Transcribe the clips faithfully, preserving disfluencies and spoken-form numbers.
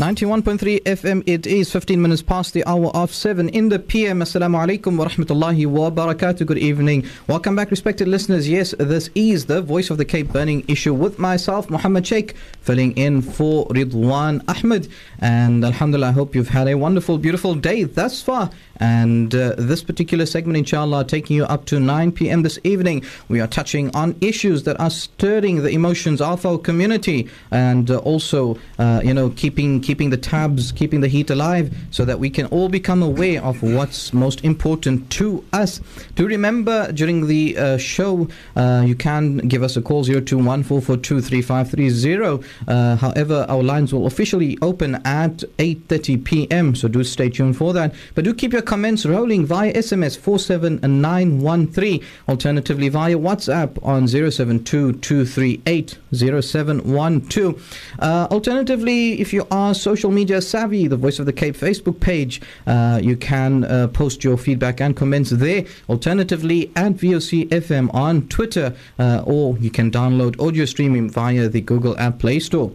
ninety-one point three F M, it is fifteen minutes past the hour of seven in the P M. Assalamu alaikum wa rahmatullahi wa barakatuh. Good evening. Welcome back, respected listeners. Yes, this is the Voice of the Cape Burning Issue with myself, Muhammad Sheikh, filling in for Ridwan Ahmed. And alhamdulillah, I hope you've had a wonderful, beautiful day thus far. And uh, this particular segment, inshallah, taking you up to nine P M this evening. We are touching on issues that are stirring the emotions of our community, and uh, also, uh, you know, keeping keeping the tabs, keeping the heat alive, so that we can all become aware of what's most important to us. Do remember, during the uh, show, uh, you can give us a call, zero two one four four two three five three zero. Uh, however, our lines will officially open at eight thirty P M, so do stay tuned for that. But do keep your comments rolling via S M S four seven nine one three, alternatively via WhatsApp on zero seven two two three eight zero seven one two. Uh, alternatively, if you are social media savvy, the Voice of the Cape Facebook page, uh, you can uh, post your feedback and comments there. Alternatively, at V O C F M on Twitter, uh, or you can download audio streaming via the Google App Play Store.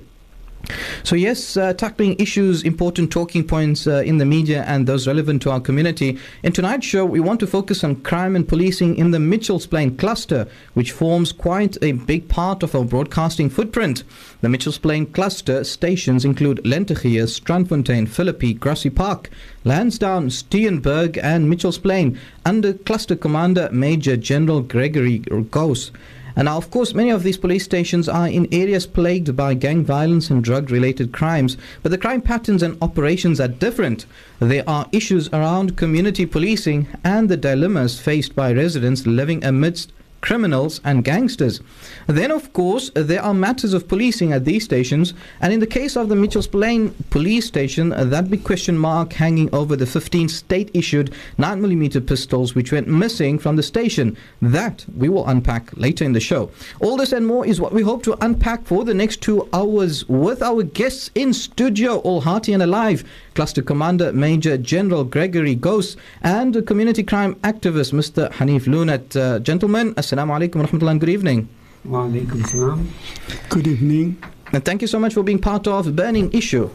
So yes, uh, tackling issues, important talking points uh, in the media and those relevant to our community. In tonight's show, we want to focus on crime and policing in the Mitchells Plain cluster, which forms quite a big part of our broadcasting footprint. The Mitchells Plain cluster stations include Lentegeur, Strandfontein, Philippi, Grassy Park, Lansdowne, Steenberg and Mitchells Plain, under Cluster Commander Major General Gregory Gous. And now, of course, many of these police stations are in areas plagued by gang violence and drug-related crimes, but the crime patterns and operations are different. There are issues around community policing and the dilemmas faced by residents living amidst criminals and gangsters. Then, of course, there are matters of policing at these stations, and in the case of the Mitchells Plain police station, that big question mark hanging over the fifteen state-issued nine millimeter pistols which went missing from the station. That we will unpack later in the show. All this and more is what we hope to unpack for the next two hours with our guests in studio, all hearty and alive. Cluster Commander Major General Gregory Gous and community crime activist Mister Hanif Lunat. Uh, gentlemen, assalamu alaikum wa rahmatullah and good evening. Wa alaikum salam. Good evening. And thank you so much for being part of Burning Issue.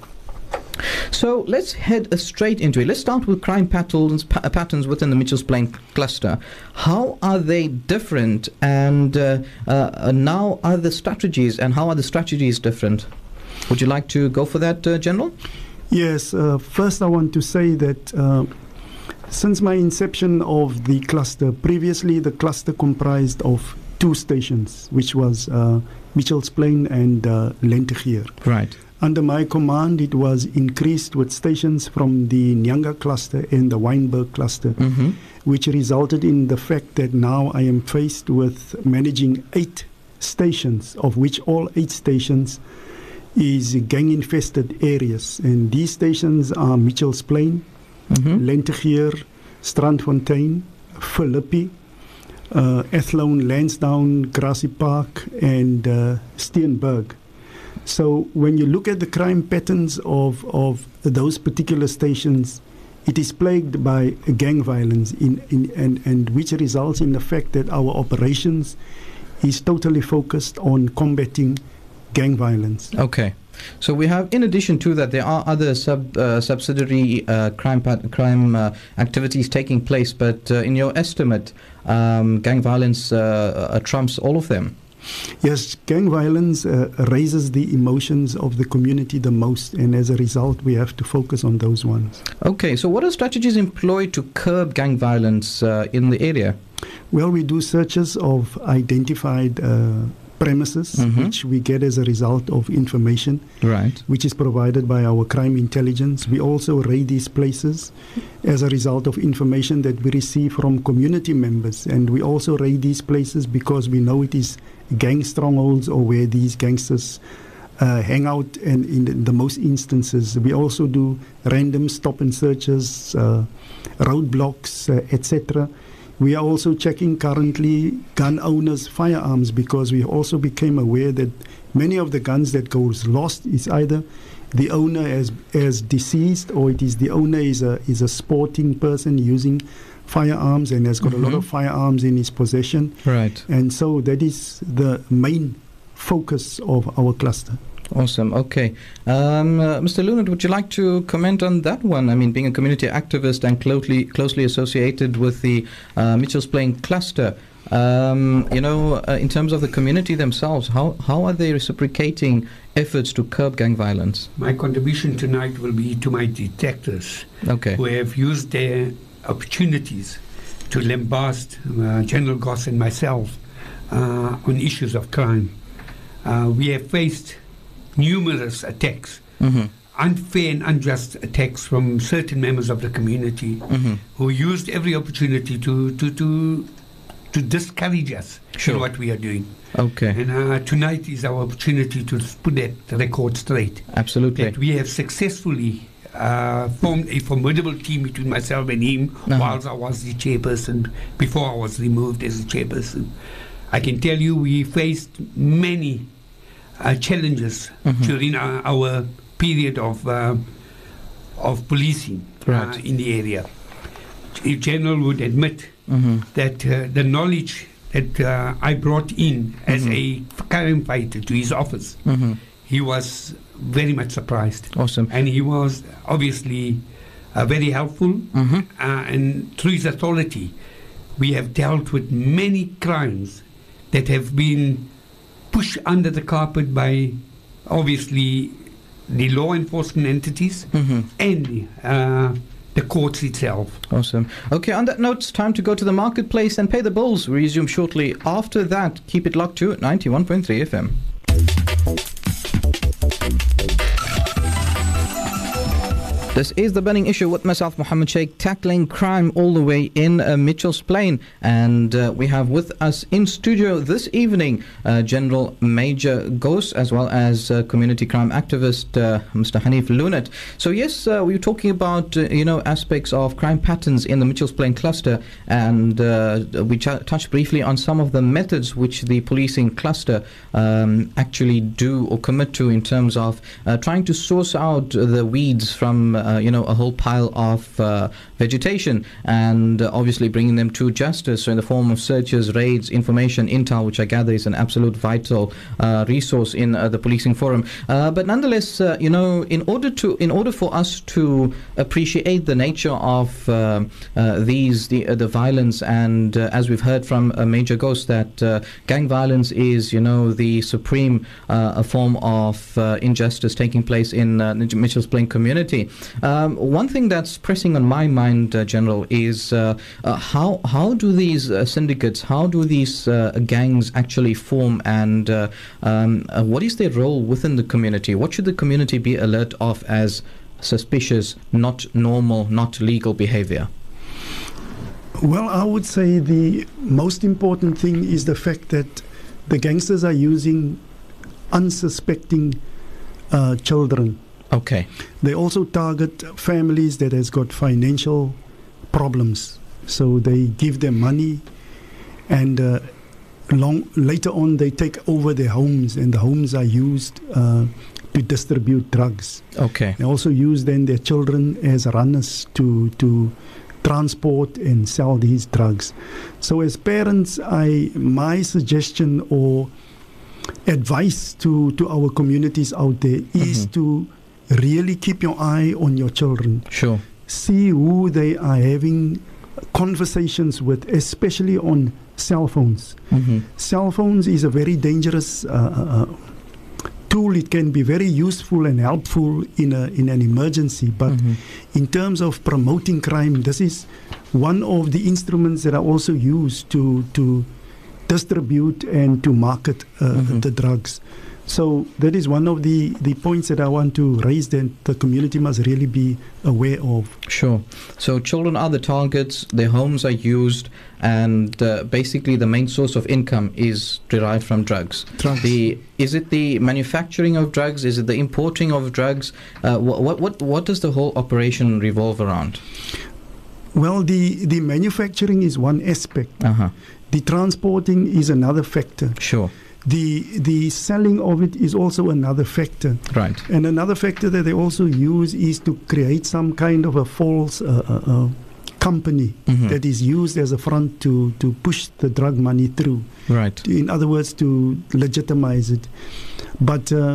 So let's head uh, straight into it. Let's start with crime patterns, pa- patterns within the Mitchells Plain cluster. How are they different, and uh, uh, now are the strategies, and how are the strategies different? Would you like to go for that, uh, General? Yes, uh, first I want to say that uh, since my inception of the cluster, previously the cluster comprised of two stations, which was uh, Mitchells Plain and uh, Lentegeur. Right. Under my command, it was increased with stations from the Nyanga cluster and the Wynberg cluster, Mm-hmm. which resulted in the fact that now I am faced with managing eight stations, of which all eight stations is gang-infested areas. And these stations are Mitchells Plain, Mm-hmm. Lentegeur, Strandfontein, Philippi, uh, Athlone, Lansdowne, Grassy Park, and uh, Steenberg. So when you look at the crime patterns of, of those particular stations, it is plagued by gang violence, in, in, and, and which results in the fact that our operations is totally focused on combating gang violence. Okay. So we have, in addition to that, there are other sub uh, subsidiary uh, crime pat- crime uh, activities taking place. But uh, in your estimate, um, gang violence uh, uh, trumps all of them. Yes, gang violence uh, raises the emotions of the community the most, and as a result, we have to focus on those ones. Okay. So what are strategies employed to curb gang violence uh, in the area? Well, we do searches of identified uh, premises, Mhm. which we get as a result of information, Right. which is provided by our crime intelligence. We also raid these places as a result of information that we receive from community members. And we also raid these places because we know it is gang strongholds or where these gangsters uh, hang out. And in the most instances, we also do random stop and searches, uh, roadblocks, uh, et cetera. We are also checking currently gun owners' firearms, because we also became aware that many of the guns that goes lost is either the owner as as deceased, or it is the owner is a is a sporting person using firearms and has got Mm-hmm. a lot of firearms in his possession. Right. And so that is the main focus of our cluster. Awesome. Okay. Um, uh, Mister Lunat, would you like to comment on that one? I mean, being a community activist and closely closely associated with the uh, Mitchells Plain cluster, um, you know, uh, in terms of the community themselves, how, how are they reciprocating efforts to curb gang violence? My contribution tonight will be to my detectives, okay, who have used their opportunities to lambast uh, General Goss and myself uh, on issues of crime. Uh, we have faced numerous attacks, mm-hmm. unfair and unjust attacks from certain members of the community, mm-hmm. who used every opportunity to to to, to discourage us sure. in what we are doing. Okay. And uh, tonight is our opportunity to put that record straight. Absolutely. That we have successfully uh, formed a formidable team between myself and him, uh-huh. whilst I was the chairperson, before I was removed as the chairperson. I can tell you we faced many Uh, challenges mm-hmm. during our, our period of uh, of policing right. uh, in the area. If General would admit mm-hmm. that uh, the knowledge that uh, I brought in as mm-hmm. a crime fighter to his office, mm-hmm. he was very much surprised. Awesome. And he was obviously uh, very helpful, mm-hmm. uh, and through his authority, we have dealt with many crimes that have been pushed under the carpet by, obviously, the law enforcement entities mm-hmm. and uh, the courts itself. Awesome. Okay, on that note, it's time to go to the marketplace and pay the bills. We resume shortly after that. Keep it locked to ninety-one point three F M. This is The Burning Issue with myself, Muhammad Sheikh, tackling crime all the way in uh, Mitchells Plain. And uh, we have with us in studio this evening uh, General Major Goss, as well as uh, community crime activist uh, Mister Hanif Lunat. So yes, uh, we were talking about, uh, you know, aspects of crime patterns in the Mitchells Plain cluster, and uh, we ch- touched briefly on some of the methods which the policing cluster um, actually do or commit to in terms of uh, trying to source out the weeds from uh, Uh, you know, a whole pile of uh, vegetation, and uh, obviously bringing them to justice. So in the form of searches, raids, information, intel, which I gather is an absolute vital uh, resource in uh, the policing forum. Uh, but nonetheless, uh, you know, in order to, in order for us to appreciate the nature of uh, uh, these, the uh, the violence, and uh, as we've heard from uh, Major Goss, that uh, gang violence is, you know, the supreme uh, a form of uh, injustice taking place in uh, the Mitchells Plain community. Um, one thing that's pressing on my mind, uh, General, is uh, uh, how how do these uh, syndicates, how do these uh, gangs actually form, and uh, um, uh, what is their role within the community? What should the community be alert of as suspicious, not normal, not legal behavior? Well, I would say the most important thing is the fact that the gangsters are using unsuspecting uh, children. Okay. They also target families that has got financial problems. So they give them money, and uh, long later on they take over their homes, and the homes are used uh, to distribute drugs. Okay. They also use then their children as runners to to transport and sell these drugs. So as parents, I my suggestion or advice to, to our communities out there mm-hmm. is to really keep your eye on your children. Sure. See who they are having conversations with, especially on cell phones. Mm-hmm. Cell phones is a very dangerous uh, uh, tool. It can be very useful and helpful in a in an emergency, but mm-hmm. in terms of promoting crime, this is one of the instruments that are also used to to distribute and to market uh, mm-hmm. the drugs. So that is one of the, the points that I want to raise, that the community must really be aware of. Sure. So children are the targets, their homes are used, and uh, basically the main source of income is derived from drugs. Drugs. The, is it the manufacturing of drugs? Is it the importing of drugs? Uh, what, what, what does the whole operation revolve around? Well, the, the manufacturing is one aspect. Uh-huh. The transporting is another factor. Sure. The the selling of it is also another factor. Right. And another factor that they also use is to create some kind of a false uh, uh, uh, company mm-hmm. that is used as a front to, to push the drug money through. Right. To, in other words, to legitimize it. But uh,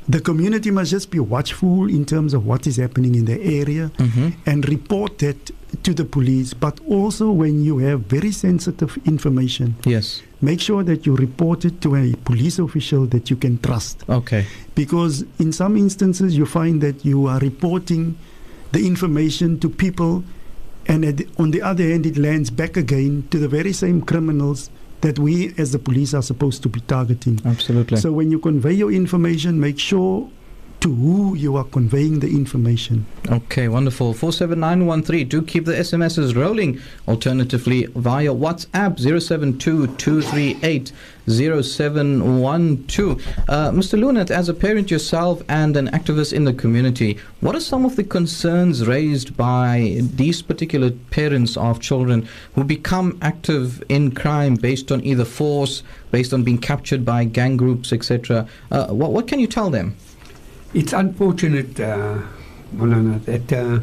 The community must just be watchful in terms of what is happening in the area Mm-hmm. and report that to the police. But also, when you have very sensitive information, Yes. make sure that you report it to a police official that you can trust. Okay. Because in some instances, you find that you are reporting the information to people, and at the, on the other hand, it lands back again to the very same criminals that we as the police are supposed to be targeting. Absolutely. So when you convey your information, make sure to who you are conveying the information. Okay, wonderful. four seven nine one three. Do keep the S M Ses rolling. Alternatively, via WhatsApp zero seven two two three eight zero seven one two. Uh, Mister Lunat, as a parent yourself and an activist in the community, what are some of the concerns raised by these particular parents of children who become active in crime based on either force, based on being captured by gang groups, et cetera? Uh, what, what can you tell them? It's unfortunate, uh, Maulana, that uh,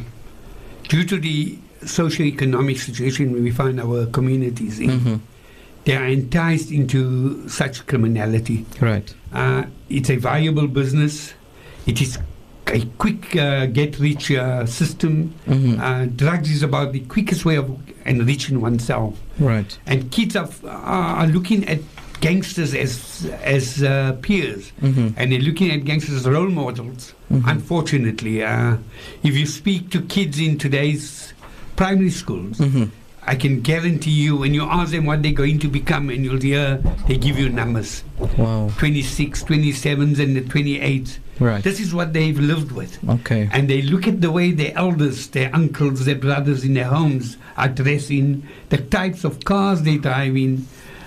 due to the socio-economic situation we find our communities in, Mm-hmm. they are enticed into such criminality. Right. Uh, it's a viable business. It is a quick uh, get-rich uh, system. Mm-hmm. Uh, drugs is about the quickest way of enriching oneself. Right. And kids are, are looking at gangsters as as uh, peers, Mm-hmm. and they're looking at gangsters as role models. Mhm. Unfortunately, uh, if you speak to kids in today's primary schools, Mm-hmm. I can guarantee you, when you ask them what they're going to become, and you'll hear they give you numbers, Wow. twenty-six, twenty-sevens and the twenty-eights. Right. This is what they've lived with. Okay. And they look at the way their elders, their uncles, their brothers in their homes are dressing, the types of cars they drive in,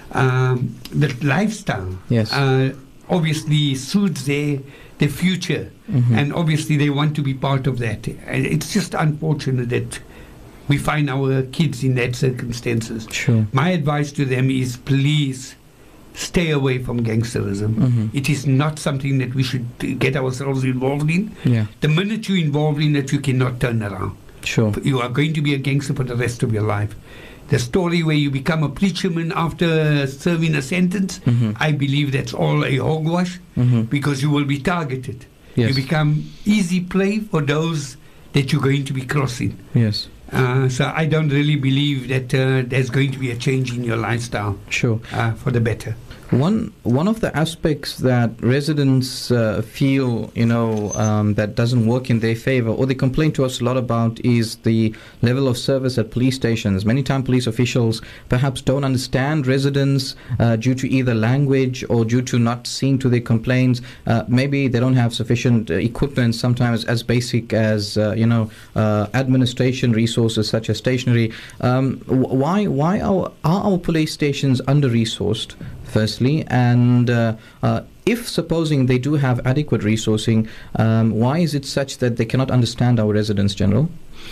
um, the lifestyle. Yes. Uh, obviously suits their, their future. Mhm. And obviously they want to be part of that. And it's just unfortunate that we find our kids in that circumstances. Sure. My advice to them is, please stay away from gangsterism. Mhm. It is not something that we should uh, get ourselves involved in. Yeah. The minute you're involved in it, you cannot turn around. Sure. You are going to be a gangster for the rest of your life. The story where you become a preacherman after serving a sentence, Mhm. I believe that's all a hogwash, Mhm. because you will be targeted. Yes. You become easy prey for those that you're going to be crossing. Yes. Uh, so I don't really believe that uh, there's going to be a change in your lifestyle Sure. uh, for the better. One one of the aspects that residents uh, feel, you know, um, that doesn't work in their favor, or they complain to us a lot about, is the level of service at police stations. Many times police officials perhaps don't understand residents uh, due to either language or due to not seeing to their complaints. Uh, maybe they don't have sufficient uh, equipment, sometimes as basic as, uh, you know, uh, administration resources such as stationery. Um, wh- why why are, are our police stations under-resourced? Firstly, and uh, uh, if supposing they do have adequate resourcing, um, why is it such that they cannot understand our residents, General?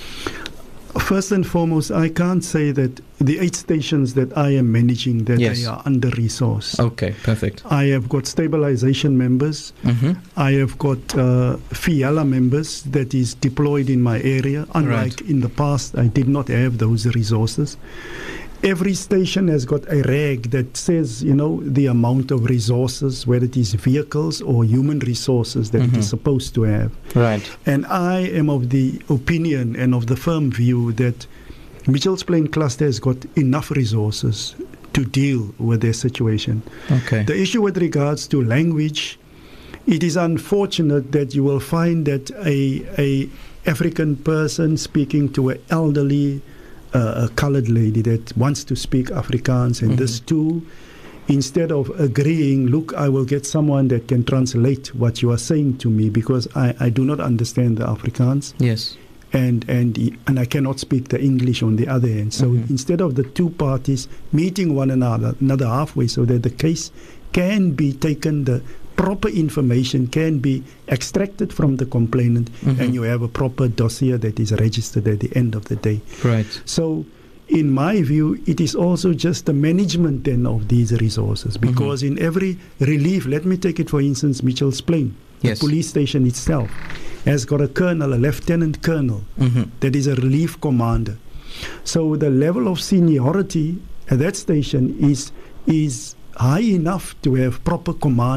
First and foremost, I can't say that the eight stations that I am managing, that Yes. they are under-resourced. Okay, perfect. I have got stabilization members. Mm-hmm. I have got uh, FIALA members that is deployed in my area. Unlike Right. in the past, I did not have those resources. Every station has got a rag that says, you know, the amount of resources, whether it is vehicles or human resources that Mhm. it is supposed to have. Right. And I am of the opinion and of the firm view that Mitchell's Plain cluster has got enough resources to deal with their situation. Okay. The issue with regards to language, it is unfortunate that you will find that a, a African person speaking to an elderly uh, a colored lady that wants to speak Afrikaans, and Mhm. this too, instead of agreeing, look, I will get someone that can translate what you are saying to me, because I, I do not understand the Afrikaans, Yes. and and and I cannot speak the English on the other end. So Mhm. instead of the two parties meeting one another, another halfway, so that the case can be taken, the proper information can be extracted from the complainant, Mhm. and you have a proper dossier that is registered at the end of the day. Right. So, in my view, it is also just the management then of these resources, because in every relief, let me take it for instance, Mitchell's Plain, Yes. the police station itself has got a colonel, a lieutenant colonel, Mm-hmm. that is a relief commander. So the level of seniority at that station is is high enough to have proper command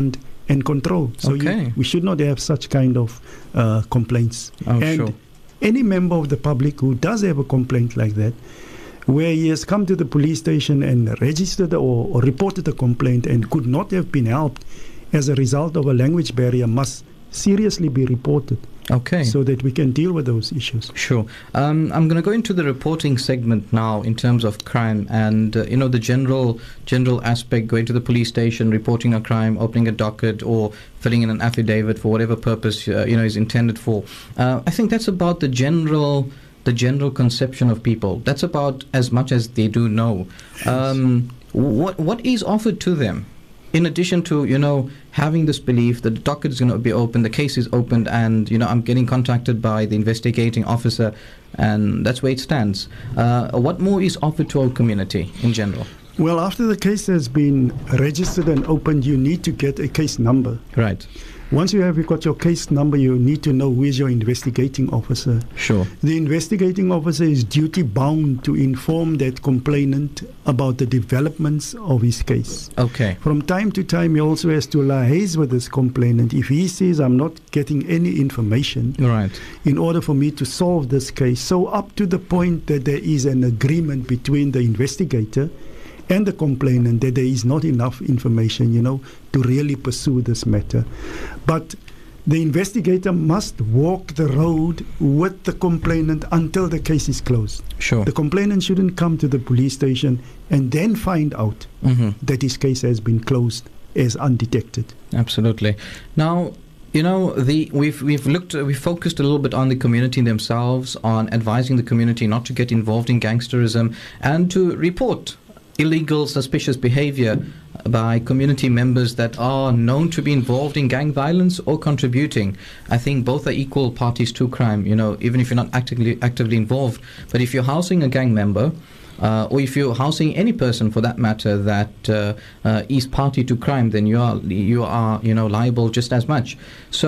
and control. So Okay. you, we should not have such kind of uh, complaints. Oh, and sure. any member of the public who does have a complaint like that, where he has come to the police station and registered or, or reported a complaint and could not have been helped as a result of a language barrier, must seriously be reported. Okay. So that we can deal with those issues. Sure. Um, I'm going to go into the reporting segment now in terms of crime and, uh, you know, the general general aspect, going to the police station, reporting a crime, opening a docket or filling in an affidavit for whatever purpose, uh, you know, is intended for. Uh, I think that's about the general the general conception of people. That's about as much as they do know. Um, what what is offered to them? In addition to, you know, having this belief that the docket is going to be open, the case is opened, and, you know, I'm getting contacted by the investigating officer, and that's where it stands. Uh, what more is offered to our community in general? Well, after the case has been registered and opened, you need to get a case number. Right. Once you have got your case number, you need to know who is your investigating officer. Sure. The investigating officer is duty bound to inform that complainant about the developments of his case. Okay. From time to time, he also has to liaise with this complainant. If he says, I'm not getting any information, Right. in order for me to solve this case, so up to the point that there is an agreement between the investigator and the complainant that there is not enough information, you know, to really pursue this matter. But the investigator must walk the road with the complainant until the case is closed. Sure. The complainant shouldn't come to the police station and then find out Mm-hmm. that his case has been closed as undetected. Absolutely. Now, you know, the we've we've looked uh, we focused a little bit on the community themselves, on advising the community not to get involved in gangsterism and to report illegal, suspicious behavior by community members that are known to be involved in gang violence or contributing. I think both are equal parties to crime, you know, even if you're not actively actively involved. But if you're housing a gang member, uh, or if you're housing any person for that matter that uh, uh, is party to crime, then you are you are you know liable just as much.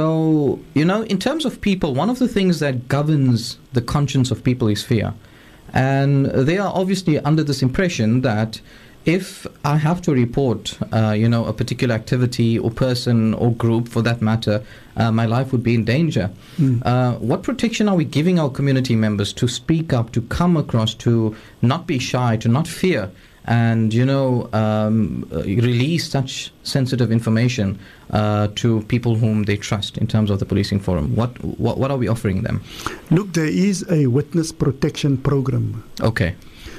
So, you know, in terms of people, one of the things that governs the conscience of people is fear. And they are obviously under this impression that if I have to report, uh, you know, a particular activity or person or group for that matter, uh, my life would be in danger. Mm. Uh, what protection are we giving our community members to speak up, to come across, to not be shy, to not fear, and, you know, um, uh, release such sensitive information uh, to people whom they trust in terms of the policing forum? What, what, what are we offering them? Look, there is a witness protection program. Okay.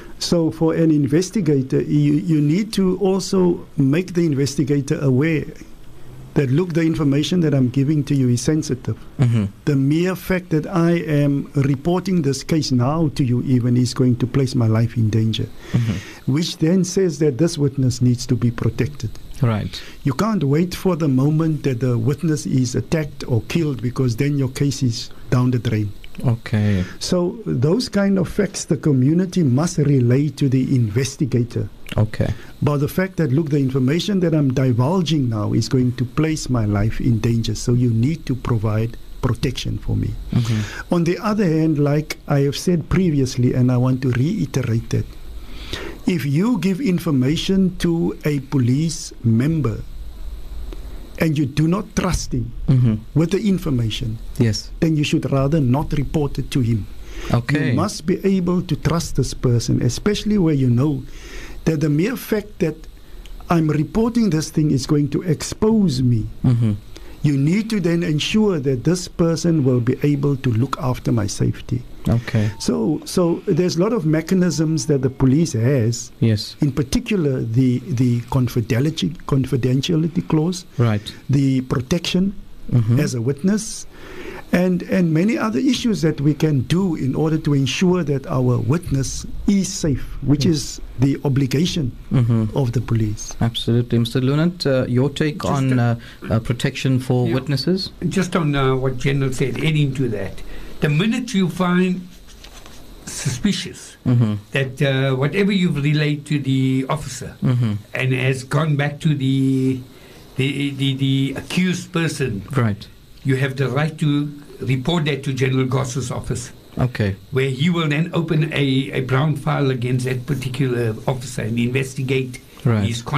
So for an investigator, you, you need to also make the investigator aware that, look, the information that I'm giving to you is sensitive. Mm-hmm. The mere fact that I am reporting this case now to you even is going to place my life in danger, Mm-hmm. which then says that this witness needs to be protected. Right. You can't wait for the moment that the witness is attacked or killed, because then your case is down the drain. Okay. So those kind of facts the community must relay to the investigator. Okay. But the fact that, look, the information that I'm divulging now is going to place my life in danger, so you need to provide protection for me. Mm-hmm. On the other hand, like I have said previously, and I want to reiterate that, if you give information to a police member and you do not trust him Mm-hmm. with the information, Yes. then you should rather not report it to him. Okay. You must be able to trust this person, especially where you know that the mere fact that I'm reporting this thing is going to expose me. Mm-hmm. You need to then ensure that this person will be able to look after my safety. Okay. So, so there's a lot of mechanisms that the police has, Yes. in particular the the confidentiality confidentiality clause, Right. the protection Mm-hmm. as a witness, and and many other issues that we can do in order to ensure that our witness is safe, which Mm. is the obligation Mm-hmm. of the police. Absolutely. Mister Lunat, uh, your take Just on a- uh, uh, protection for Yeah. witnesses? Just on uh, what General said, adding to that, the minute you find suspicious Mm-hmm. that uh, whatever you've relayed to the officer Mm-hmm. and has gone back to the the, the the accused person, Right. you have the right to report that to General Goss's office, Okay. where he will then open a, a brown file against that particular officer and investigate Right. his conduct.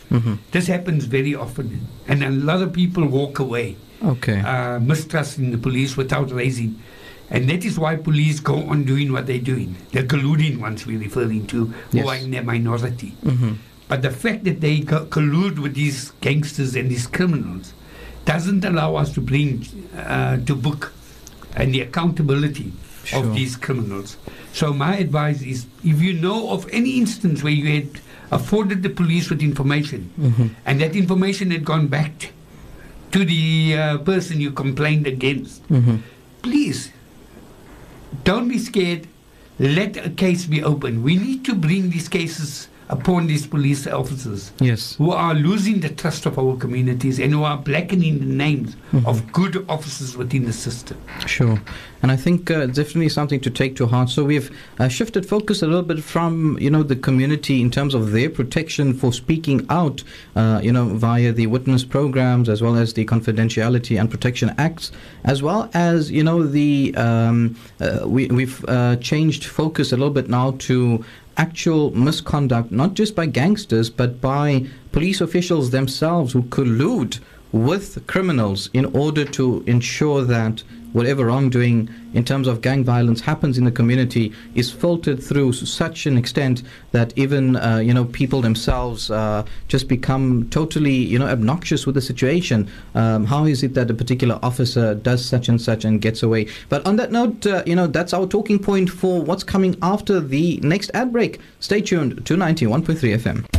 Mm-hmm. This happens very often, and a lot of people walk away, Okay. uh, mistrusting the police without raising. And that is why police go on doing what they're doing. The colluding ones we're referring to, who Yes. are in their minority. Mm-hmm. But the fact that they co- collude with these gangsters and these criminals doesn't allow us to bring uh, to book and the accountability Sure. of these criminals. So my advice is, if you know of any instance where you had afforded the police with information, Mm-hmm. and that information had gone back t- to the uh, person you complained against, Mm-hmm. please don't be scared. Let a case be open. We need to bring these cases upon these police officers Yes. who are losing the trust of our communities and who are blackening the names Mhm. of good officers within the system. Sure. And I think uh, definitely something to take to heart. So we've uh, shifted focus a little bit from, you know, the community in terms of their protection for speaking out, uh, you know, via the witness programs, as well as the Confidentiality and Protection Acts, as well as, you know, the um, uh, we, we've uh, changed focus a little bit now to actual misconduct, not just by gangsters, but by police officials themselves who collude with criminals in order to ensure that whatever wrongdoing in terms of gang violence happens in the community is filtered through to such an extent that even uh, you know people themselves uh, just become totally you know obnoxious with the situation. Um, how is it that a particular officer does such and such and gets away? But on that note, uh, you know that's our talking point for what's coming after the next ad break. Stay tuned to ninety-one point three F M.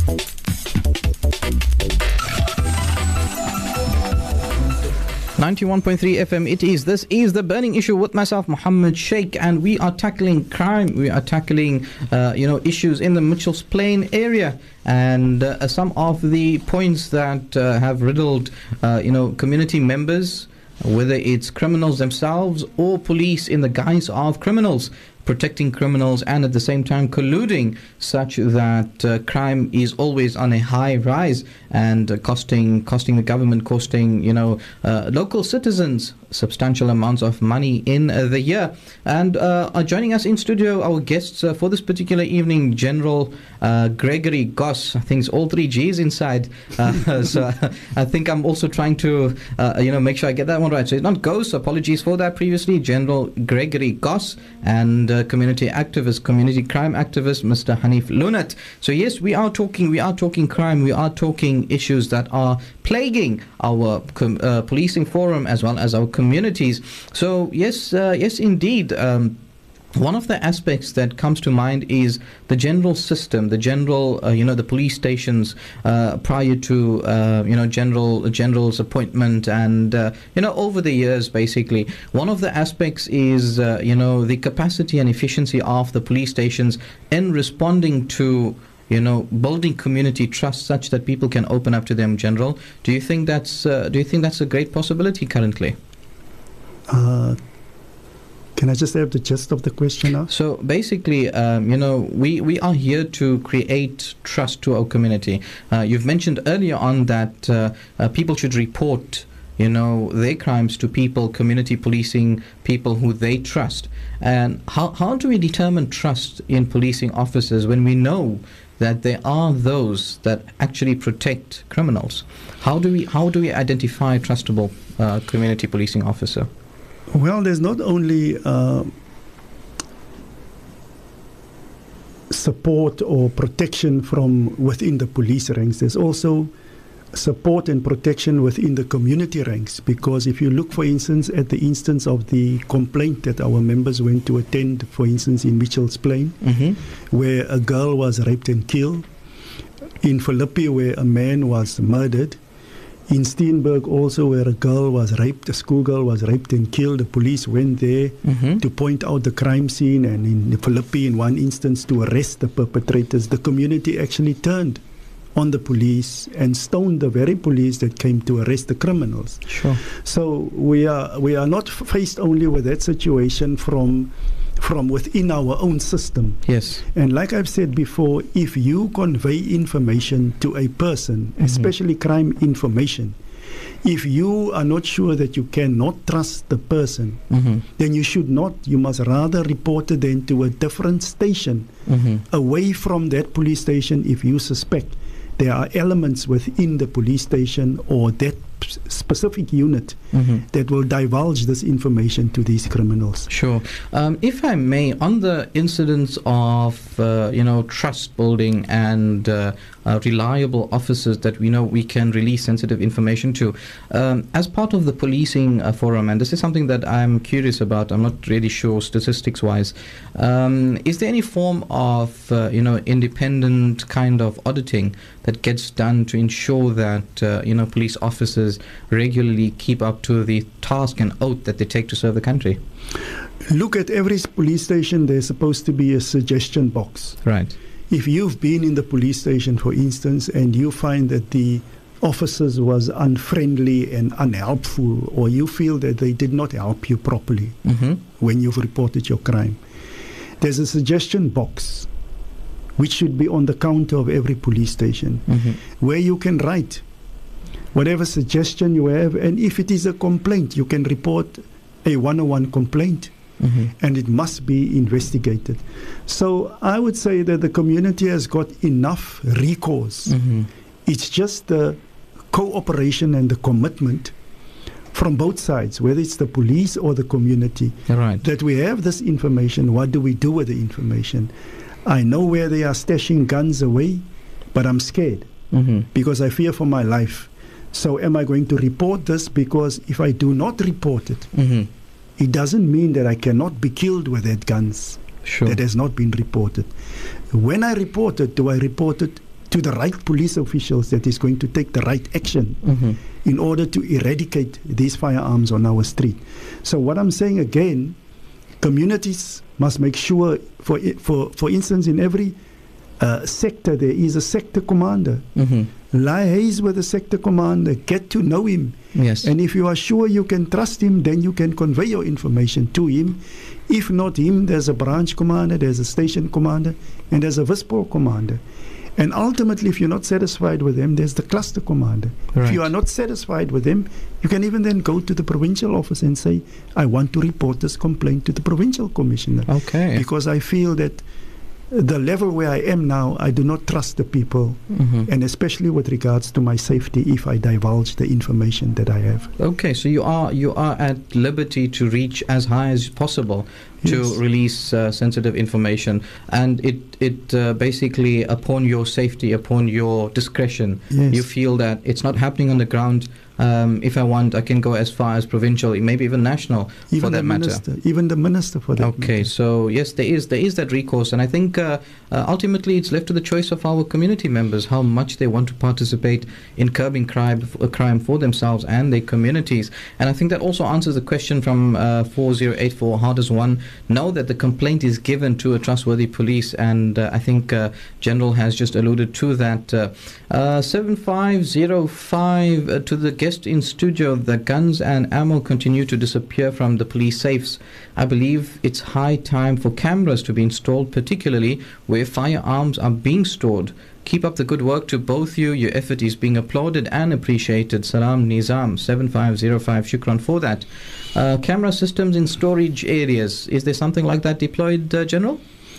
ninety-one point three F M it is. This is The Burning Issue with myself, Muhammad Sheikh, and we are tackling crime. We are tackling, uh, you know, issues in the Mitchells Plain area. And uh, some of the points that uh, have riddled, uh, you know, community members, whether it's criminals themselves or police in the guise of criminals, protecting criminals and at the same time colluding such that uh, crime is always on a high rise and uh, costing costing the government, costing you know uh, local citizens substantial amounts of money in uh, the year. And uh, are joining us in studio our guests uh, for this particular evening, General uh, Gregory Goss. I think it's all three G's inside, uh, so I think I'm also trying to uh, you know make sure I get that one right. So it's not Goss, apologies for that previously. General Gregory Goss, and uh, community activist, community crime activist, Mister Hanif Lunat. So yes, we are talking we are talking crime, we are talking issues that are plaguing our com- uh, policing forum as well as our communities. So yes, uh, yes indeed. Um, One of the aspects that comes to mind is the general system, the general, uh, you know, the police stations uh, prior to, uh, you know, general general's appointment, and uh, you know, over the years, basically, one of the aspects is, uh, you know, the capacity and efficiency of the police stations in responding to, you know, building community trust such that people can open up to them. General, do you think that's uh, do you think that's a great possibility currently? Uh, Can I just have the gist of the question now? So basically, um, you know, we, we are here to create trust to our community. Uh, you've mentioned earlier on that uh, uh, people should report, you know, their crimes to people, community policing, people who they trust. And how, how do we determine trust in policing officers when we know that there are those that actually protect criminals? How do we, how do we identify a trustable uh, community policing officer? Well, there's not only uh, support or protection from within the police ranks, there's also support and protection within the community ranks. Because if you look, for instance, at the instance of the complaint that our members went to attend, for instance, in Mitchells Plain, Mm-hmm. where a girl was raped and killed, in Philippi, where a man was murdered, in Steenberg also, where a girl was raped, a schoolgirl was raped and killed. The police went there Mm-hmm. to point out the crime scene, and in Philippi, in one instance, to arrest the perpetrators. The community actually turned on the police and stoned the very police that came to arrest the criminals. Sure. So we are we are not faced only with that situation from from within our own system. Yes. And like I've said before, if you convey information to a person, Mhm. especially crime information, if you are not sure that you cannot trust the person, Mm-hmm. then you should not. You must rather report it then to a different station, Mm-hmm. away from that police station, if you suspect there are elements within the police station or that p- specific unit Mm-hmm. that will divulge this information to these criminals. Sure. Um, if I may, on the incidents of, uh, you know, trust building and uh, uh, reliable officers that we know we can release sensitive information to, um, as part of the policing uh, forum, and this is something that I'm curious about, I'm not really sure statistics-wise, um, is there any form of, uh, you know, independent kind of auditing that gets done to ensure that, uh, you know, police officers regularly keep up to the task and oath that they take to serve the country? Look, at every police station, there's supposed to be a suggestion box. Right. If you've been in the police station, for instance, and you find that the officers was unfriendly and unhelpful, or you feel that they did not help you properly Mm-hmm. when you've reported your crime, there's a suggestion box which should be on the counter of every police station, Mm-hmm. where you can write whatever suggestion you have, and if it is a complaint, you can report a one-on-one complaint, Mm-hmm. and it must be investigated. So I would say that the community has got enough recourse. Mm-hmm. It's just the cooperation and the commitment from both sides, whether it's the police or the community, Right. that we have this information. What do we do with the information? I know where they are stashing guns away, but I'm scared Mm-hmm. because I fear for my life. So am I going to report this? Because if I do not report it, Mm-hmm. it doesn't mean that I cannot be killed with that guns Sure. that has not been reported. When I report it, do I report it to the right police officials that is going to take the right action Mm-hmm. in order to eradicate these firearms on our street? So what I'm saying again, communities must make sure, for i- for for instance, in every uh, sector there is a sector commander. Mm-hmm. Liaise with the sector commander, get to know him. Yes. And if you are sure you can trust him, then you can convey your information to him. If not him, there's a branch commander, there's a station commander, and there's a Vispol commander. And ultimately, if you're not satisfied with them, there's the cluster commander. Right. If you are not satisfied with them, you can even then go to the provincial office and say, I want to report this complaint to the provincial commissioner. Okay. Because I feel that the level where I am now, I do not trust the people, Mm-hmm. and especially with regards to my safety if I divulge the information that I have. Okay, so you are you are at liberty to reach as high as possible to Yes. release uh, sensitive information, and it it uh, basically upon your safety, upon your discretion, Yes. you feel that it's not happening on the ground. Um, if I want, I can go as far as provincial, maybe even national, for Even that the matter. minister, even the minister for that Okay, matter. so yes, there is there is that recourse, and I think uh, uh, ultimately it's left to the choice of our community members how much they want to participate in curbing crime, uh, crime for themselves and their communities. And I think that also answers the question from uh, four zero eight four. How does one know that the complaint is given to a trustworthy police? And uh, I think uh, General has just alluded to that. Uh, uh, seven five zero five uh, to the guest in studio. The guns and ammo continue to disappear from the police safes. I believe it's high time for cameras to be installed, particularly where firearms are being stored. Keep up the good work to both you. Your effort is being applauded and appreciated. Salam Nizam seven five zero five. Shukran for that. Uh, camera systems in storage areas. Is there something like that deployed, uh, General?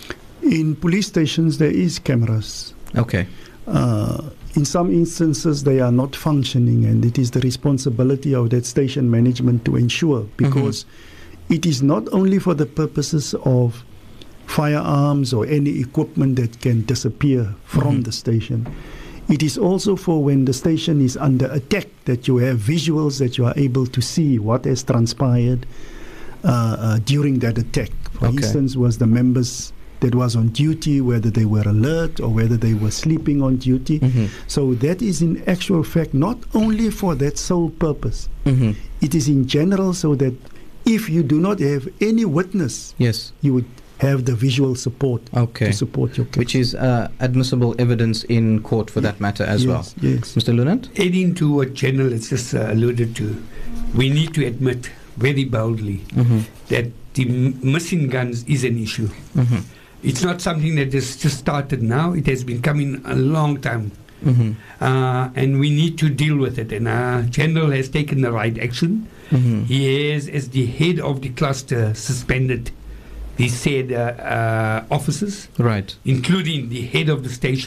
In police stations, there is cameras. Okay. Uh, in some instances, they are not functioning, and it is the responsibility of that station management to ensure, because it is not only for the purposes of firearms or any equipment that can disappear from Mhm. the station. It is also for when the station is under attack that you have visuals that you are able to see what has transpired uh, uh, during that attack. For Okay. instance, was the members that was on duty, whether they were alert or whether they were sleeping on duty. Mm-hmm. So that is in actual fact not only for that sole purpose. Mm-hmm. It is in general so that if you do not have any witness, Yes. you would have the visual support Okay. to support your case. Which is uh, admissible evidence in court for that matter as well. yes, Yes. Mister Lunant? Adding to what General has just uh, alluded to, we need to admit very boldly Mm-hmm. that the m- missing guns is an issue. Mm-hmm. It's not something that has just started now. It has been coming a long time. Mm-hmm. Uh, and we need to deal with it. And uh, General has taken the right action. Mm-hmm. He has, as the head of the cluster, suspended the said uh, uh, officers, Right. including the head of the station,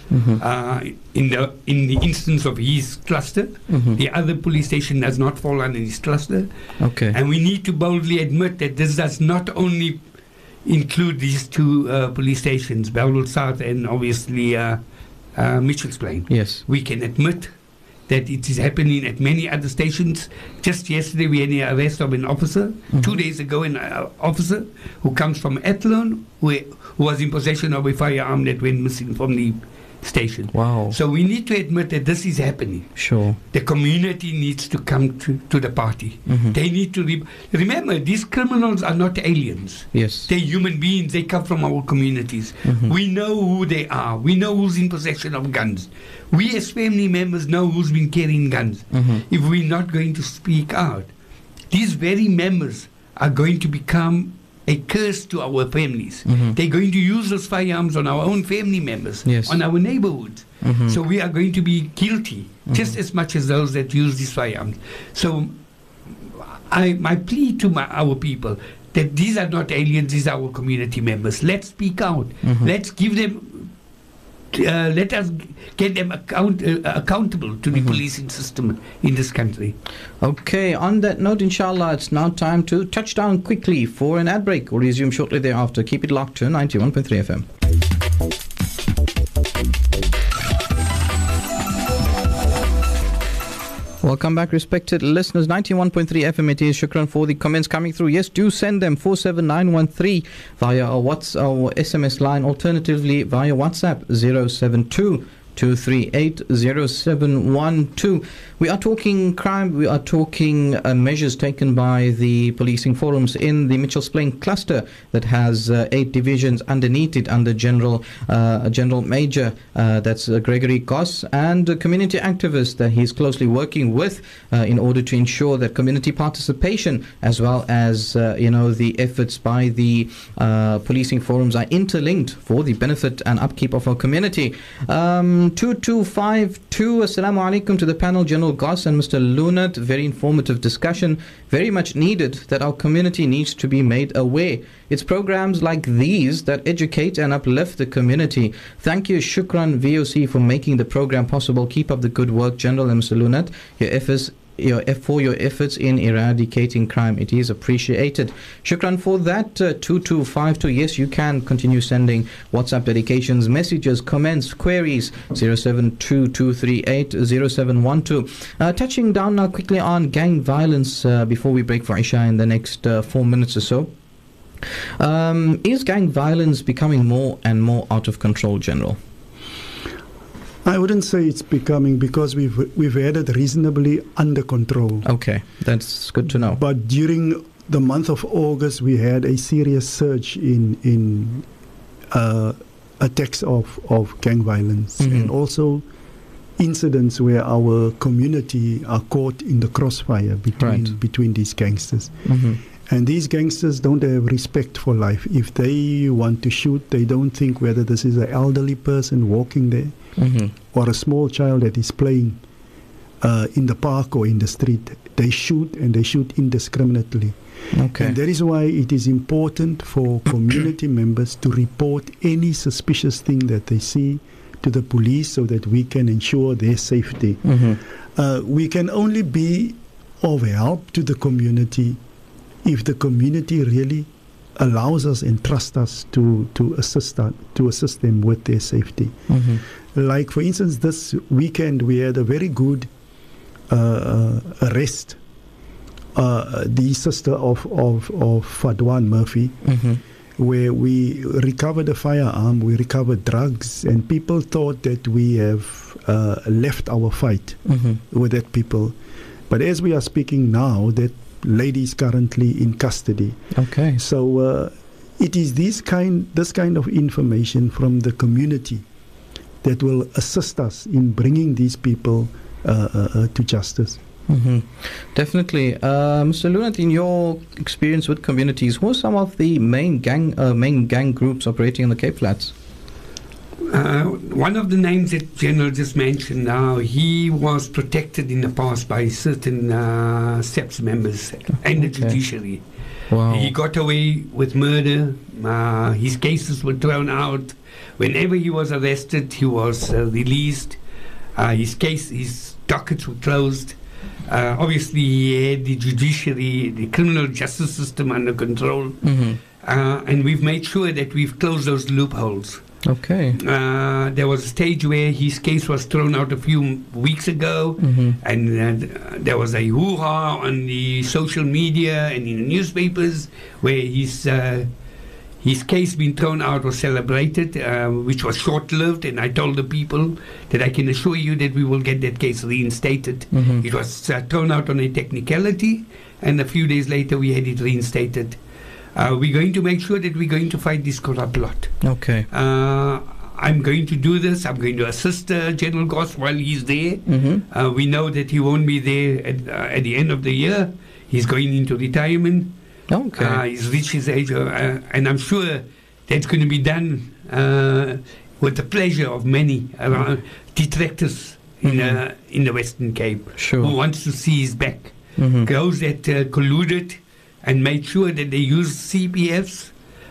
Mhm. Uh, in the in the instance of his cluster, Mhm. the other police station does not fall under his cluster. Okay. And we need to boldly admit that this does not only include these two uh, police stations, Bellwood South and obviously uh, uh, Mitchell's Plain. Yes. We can admit that it is happening at many other stations. Just yesterday we had the arrest of an officer, Mhm. two days ago an uh, officer who comes from Athlone, who, who was in possession of a firearm that went missing from the station. Wow. So we need to admit that this is happening. Sure. The community needs to come to, to the party. Mhm. They need to re- remember, these criminals are not aliens. Yes. They're human beings. They come from our communities. Mhm. We know who they are. We know who's in possession of guns. We as family members know who's been carrying guns. Mhm. If we're not going to speak out, these very members are going to become a curse to our families. Mhm. They're going to use those firearms on our own family members, Yes. on our neighborhoods. Mhm. So we are going to be guilty just as much as those that use these firearms. So I, my plea to my, our people that these are not aliens, these are our community members. Let's speak out. Mhm. Let's give them, uh, let us get them account, uh, accountable to the Mhm. policing system in this country. Okay, on that note, inshallah, it's now time to touch down quickly for an ad break. We'll resume shortly thereafter. Keep it locked to ninety-one point three F M. Welcome back, respected listeners. ninety-one point three F M it is. Shukran for the comments coming through. Yes, do send them four seven nine one three via our WhatsApp or S M S line. Alternatively, via WhatsApp zero seven two two three eight zero seven one two. We are talking crime. We are talking uh, measures taken by the policing forums in the Mitchells Plain cluster that has uh, eight divisions underneath it under General uh, General Major. Uh, that's uh, Gregory Goss, and a community activist that he's closely working with uh, in order to ensure that community participation as well as uh, you know the efforts by the uh, policing forums are interlinked for the benefit and upkeep of our community. Um, two two five two. Assalamu alaikum to the panel, General Goss and Mister Lunat. Very informative discussion, very much needed, that our community needs to be made aware. It's programs like these that educate and uplift the community. Thank you, Shukran V O C, for making the program possible. Keep up the good work, General and Mister Lunat. Your efforts Your, for your efforts in eradicating crime. It is appreciated. Shukran for that. uh, two two five two. Yes, you can continue sending WhatsApp dedications, messages, comments, queries. zero seven two two three eight zero seven one two. Uh, touching down now quickly on gang violence uh, before we break for Isha in the next uh, four minutes or so. Um, is gang violence becoming more and more out of control, General? I wouldn't say it's becoming, because we've we've had it reasonably under control. Okay, that's good to know. But during the month of August, we had a serious surge in in uh, attacks of, of gang violence, Mhm. and also incidents where our community are caught in the crossfire between Right. between these gangsters. Mm-hmm. And these gangsters don't have respect for life. If they want to shoot, they don't think whether this is an elderly person walking there Mm-hmm. or a small child that is playing uh, in the park or in the street. They shoot, and they shoot indiscriminately. Okay. And that is why it is important for community members to report any suspicious thing that they see to the police, so that we can ensure their safety. Mm-hmm. Uh, we can only be of help to the community if the community really allows us and trusts us to, to assist us, to assist them with their safety. Mm-hmm. Like, for instance, this weekend we had a very good uh, uh, arrest. Uh, the sister of, of, of Fadwan Murphy, Mm-hmm. where we recovered a firearm, we recovered drugs, and people thought that we have uh, left our fight Mm-hmm. with that people. But as we are speaking now, that lady is currently in custody. Okay. So uh, it is this kind, this kind of information from the community that will assist us in bringing these people uh, uh, uh, to justice. Mm-hmm. Definitely. Uh, Mister Lunat, in your experience with communities, who are some of the main gang uh, main gang groups operating in the Cape Flats? Uh, one of the names that General just mentioned now, he was protected in the past by certain uh, S E P S members and the Okay. judiciary. Wow. He got away with murder. Uh, his cases were thrown out. Whenever he was arrested, he was uh, released. Uh, his case, his dockets were closed. Uh, obviously, he had the judiciary, the criminal justice system under control. Mm-hmm. Uh, and we've made sure that we've closed those loopholes. Okay. Uh, there was a stage where his case was thrown out a few weeks ago, Mm-hmm. and uh, there was a hoo-ha on the social media and in the newspapers where his uh, his case being thrown out was celebrated, uh, which was short-lived. And I told the people that I can assure you that we will get that case reinstated. Mm-hmm. It was uh, thrown out on a technicality, and a few days later we had it reinstated. Uh, we're going to make sure that we're going to fight this corrupt lot. Okay. Uh, I'm going to do this. I'm going to assist uh, General Goss while he's there. Mm-hmm. Uh, we know that he won't be there at, uh, at the end of the year. He's going into retirement. Okay. Uh, he's reached his age, uh, uh, and I'm sure that's going to be done uh, with the pleasure of many uh, detractors in, Mhm. uh, in the Western Cape Sure. who wants to see his back. Mm-hmm. Those that uh, colluded and made sure that they used C P Fs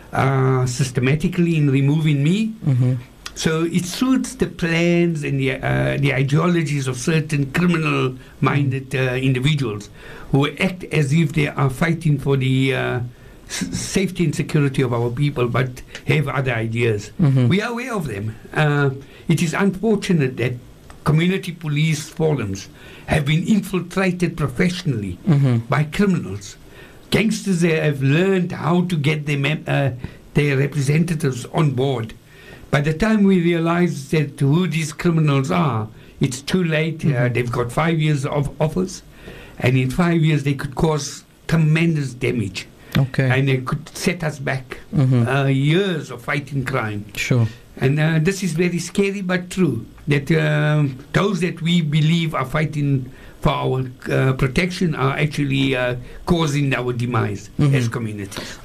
uh, systematically in removing me. Mm-hmm. So it suits the plans and the, uh, the ideologies of certain criminal-minded uh, individuals who act as if they are fighting for the uh, s- safety and security of our people, but have other ideas. Mhm. We are aware of them. Uh, it is unfortunate that community police forums have been infiltrated professionally Mm-hmm. by criminals. Gangsters uh, have learned how to get their, mem- uh, their representatives on board. By the time we realize that who these criminals are, it's too late. Uh, they've got five years of office, and in five years they could cause tremendous damage, Okay. and they could set us back Mhm. uh, years of fighting crime. Sure. And uh, this is very scary but true, that um, those that we believe are fighting for our uh, protection are actually uh, causing our demise Mhm. as communities.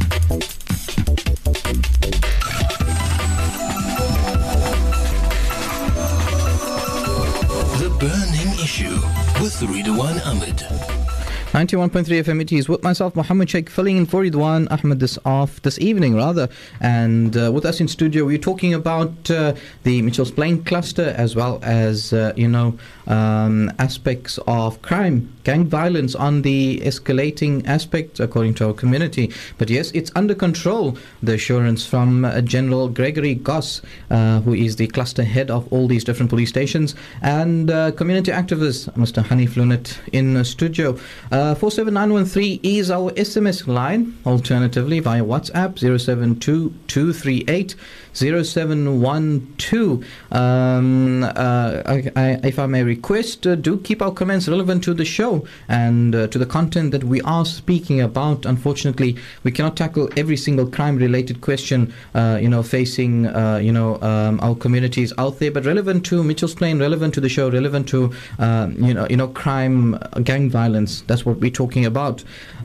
The Burning Issue with Ridwan Ahmed. ninety-one point three F M it is with myself, Muhammad Sheikh, filling in for Ridwan Ahmed this off this evening rather, and uh, with us in studio we're talking about uh, the Mitchells Plain cluster, as well as uh, you know um, aspects of crime, gang violence on the escalating aspect according to our community. But yes, it's under control. The assurance from uh, General Gregory Goss, uh, who is the cluster head of all these different police stations, and uh, community activist Mister Hanif Lunat in uh, studio. Uh, four seven nine one three is our S M S line. Alternatively, via WhatsApp zero seven two two three eight zero seven one two. Um, uh, I, I, if I may request, uh, do keep our comments relevant to the show and uh, to the content that we are speaking about. Unfortunately, we cannot tackle every single crime-related question, uh, you know, facing uh, you know um, our communities out there, but relevant to Mitchells Plain, relevant to the show, relevant to um, you know you know crime, uh, gang violence. That's what we're talking about.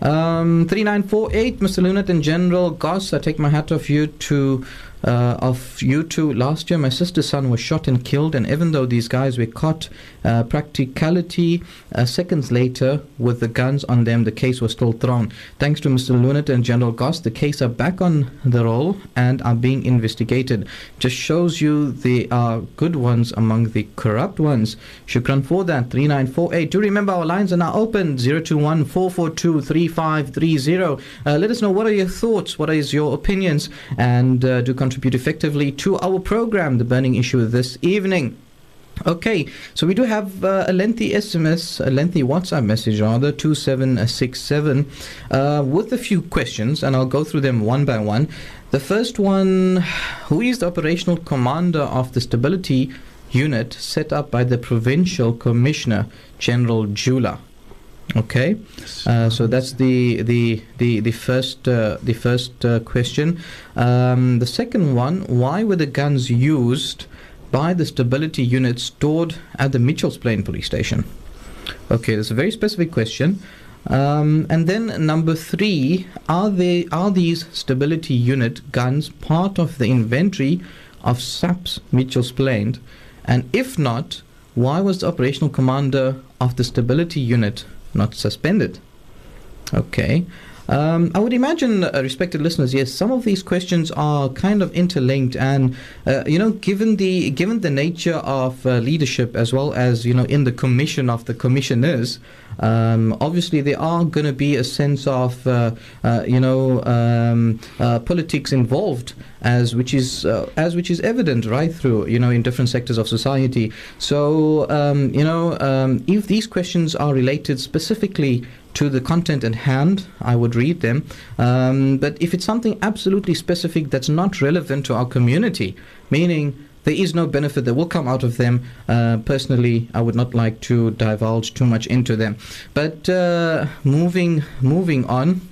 Um, three nine four eight, Mister Lunat and General Goss, I take my hat off you to. Uh, of you two. Last year my sister's son was shot and killed, and even though these guys were caught uh, practicality uh, seconds later with the guns on them, the case was still thrown. Thanks to Mister Lunat and General Goss, the case are back on the roll and are being investigated. Just shows you there are good ones among the corrupt ones. Shukran for that. Three nine four eight. Do remember our lines are now open. Zero two one four four two three five three zero. Uh, let us know, what are your thoughts, what is your opinions, and uh, do contribute effectively to our program, The Burning Issue, this evening. Okay, so we do have uh, a lengthy S M S, a lengthy WhatsApp message rather, two seven six seven, uh, with a few questions, and I'll go through them one by one. The first one: who is the operational commander of the stability unit set up by the Provincial Commissioner, General Jula? Okay, uh, so that's the the the the first uh, the first uh, question. Um, the second one: why were the guns used by the stability unit stored at the Mitchells Plain police station? Okay, that's a very specific question. Um, and then number three: are they are these stability unit guns part of the inventory of SAPS Mitchell's Plain? And if not, why was the operational commander of the stability unit not suspended? Okay. Um, I would imagine, uh, respected listeners, yes, some of these questions are kind of interlinked, and uh, you know, given the given the nature of uh, leadership, as well as, you know, in the commission of the commissioners, um, obviously there are going to be a sense of uh, uh, you know um, uh, politics involved, as which is uh, as which is evident right through, you know, in different sectors of society. So um, you know, um, if these questions are related specifically to the content at hand, I would read them. Um, but if it's something absolutely specific that's not relevant to our community, meaning there is no benefit that will come out of them, uh, personally, I would not like to divulge too much into them. But uh, moving moving on.